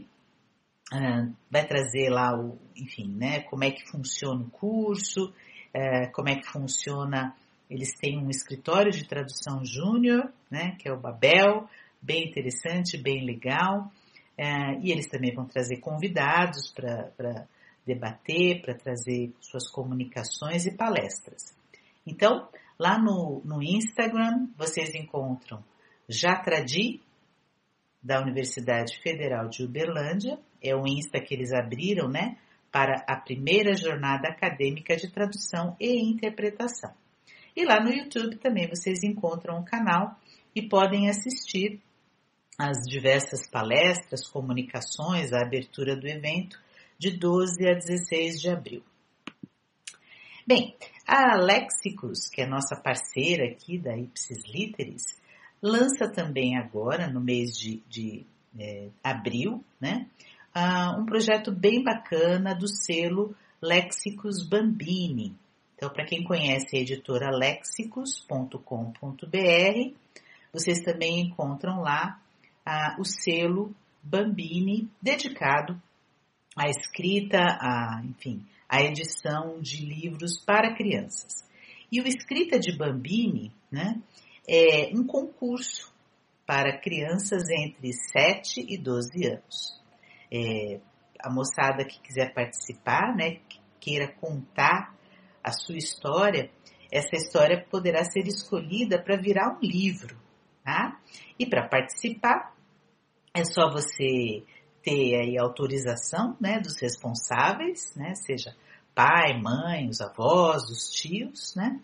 vai trazer lá, enfim, né, como é que funciona o curso, como é que funciona. Eles têm um escritório de tradução júnior, né, que é o Babel, bem interessante, bem legal, e eles também vão trazer convidados para debater, para trazer suas comunicações e palestras. Então, lá no Instagram, vocês encontram Jatradi, da Universidade Federal de Uberlândia, é o Insta que eles abriram, né, para a primeira jornada acadêmica de tradução e interpretação. E lá no YouTube também vocês encontram o canal e podem assistir as diversas palestras, comunicações, a abertura do evento de 12 a 16 de abril. Bem, a Lexicus, que é nossa parceira aqui da Ipsis Literis, lança também agora, no mês de abril, né, um projeto bem bacana do selo Léxicos Bambini. Então, para quem conhece a editora léxicos.com.br, vocês também encontram lá o selo Bambini, dedicado à escrita, à edição de livros para crianças. E o Escrita de Bambini, né, é um concurso para crianças entre 7 e 12 anos. A moçada que quiser participar, né, que queira contar a sua história, essa história poderá ser escolhida para virar um livro, tá? E para participar, é só você ter aí a autorização, né, dos responsáveis, né, seja pai, mãe, os avós, os tios, né?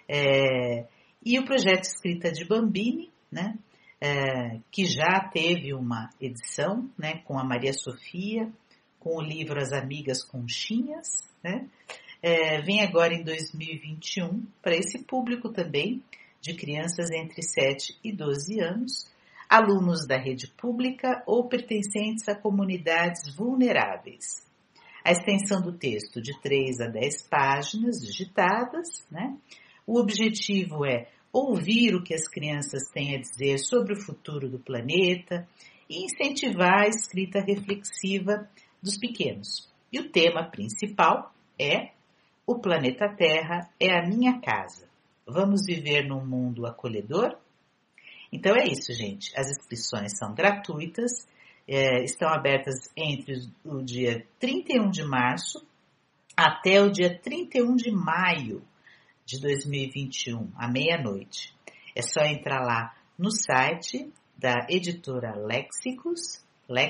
E o projeto Escrita de Bambini, né, que já teve uma edição, né, com a Maria Sofia, com o livro As Amigas Conchinhas, né? Vem agora em 2021 para esse público também, de crianças entre 7 e 12 anos, alunos da rede pública ou pertencentes a comunidades vulneráveis. A extensão do texto de 3 a 10 páginas digitadas, né? O objetivo é ouvir o que as crianças têm a dizer sobre o futuro do planeta e incentivar a escrita reflexiva dos pequenos. E o tema principal é: o planeta Terra é a minha casa. Vamos viver num mundo acolhedor? Então é isso, gente. As inscrições são gratuitas, estão abertas entre o dia 31 de março até o dia 31 de maio de 2021, à meia-noite. É só entrar lá no site da editora Léxicos,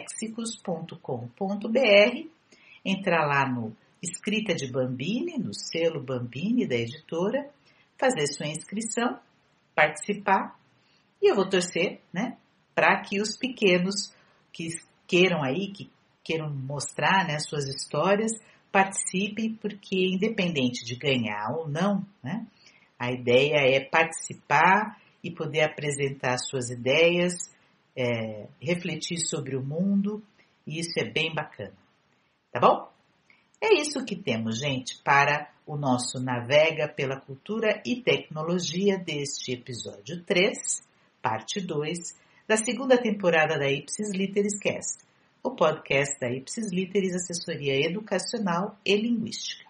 léxicos.com.br, entrar lá no Escrita de Bambini, no selo Bambini da editora, fazer sua inscrição, participar, e eu vou torcer, né, para que os pequenos que queiram mostrar, né, suas histórias, participem, porque independente de ganhar ou não, né, a ideia é participar e poder apresentar suas ideias, refletir sobre o mundo, e isso é bem bacana. Tá bom? É isso que temos, gente, para o nosso Navega pela Cultura e Tecnologia deste episódio 3, parte 2, da segunda temporada da Ipsis Literis Cast, o podcast da Ipsis Literis, assessoria educacional e linguística.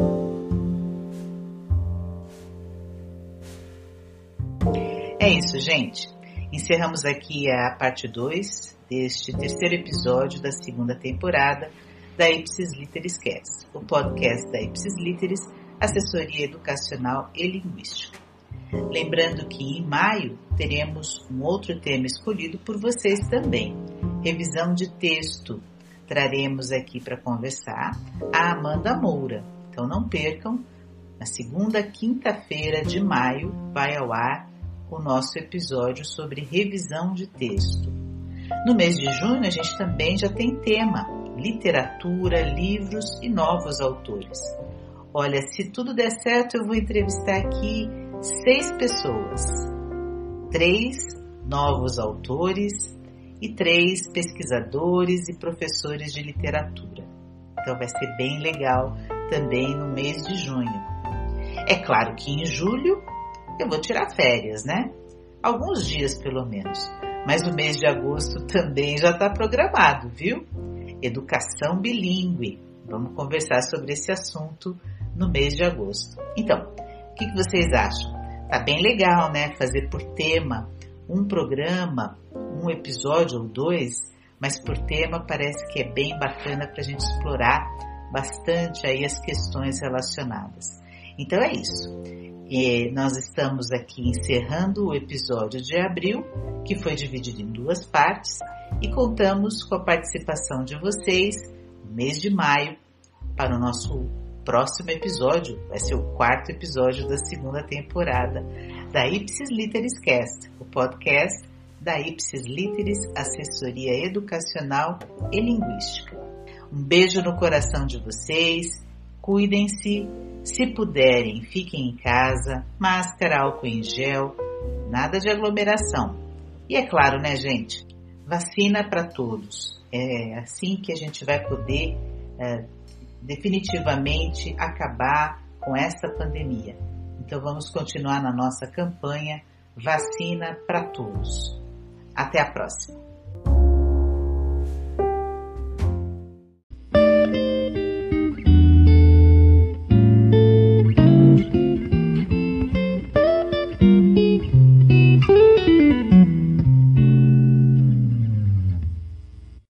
É isso, gente. Encerramos aqui a parte 2 deste terceiro episódio da segunda temporada da Ipsis Literis Cast, o podcast da Ipsis Literis, assessoria educacional e linguística. Lembrando que em maio teremos um outro tema escolhido por vocês também, revisão de texto. Traremos aqui para conversar a Amanda Moura. Então não percam, na segunda quinta-feira de maio vai ao ar o nosso episódio sobre revisão de texto. No mês de junho a gente também já tem tema, literatura, livros e novos autores. Olha, se tudo der certo, eu vou entrevistar aqui 6 pessoas, 3 novos autores e 3 pesquisadores e professores de literatura. Então vai ser bem legal também no mês de junho. É claro que em julho eu vou tirar férias, né? Alguns dias pelo menos. Mas o mês de agosto também já está programado, viu? Educação bilíngue. Vamos conversar sobre esse assunto no mês de agosto. Então, o que vocês acham? Tá bem legal, né? Fazer por tema um programa, um episódio ou 2, mas por tema parece que é bem bacana para a gente explorar bastante aí as questões relacionadas. Então é isso. E nós estamos aqui encerrando o episódio de abril, que foi dividido em 2 partes, e contamos com a participação de vocês no mês de maio para o nosso próximo episódio. Vai ser o 4º episódio da segunda temporada da Ipsis Literis Cast, o podcast da Ipsis Literis, assessoria educacional e linguística. Um beijo no coração de vocês, cuidem-se, se puderem, fiquem em casa, máscara, álcool em gel, nada de aglomeração. E é claro, né, gente? Vacina para todos. É assim que a gente vai poder definitivamente acabar com essa pandemia. Então vamos continuar na nossa campanha Vacina para Todos. Até a próxima.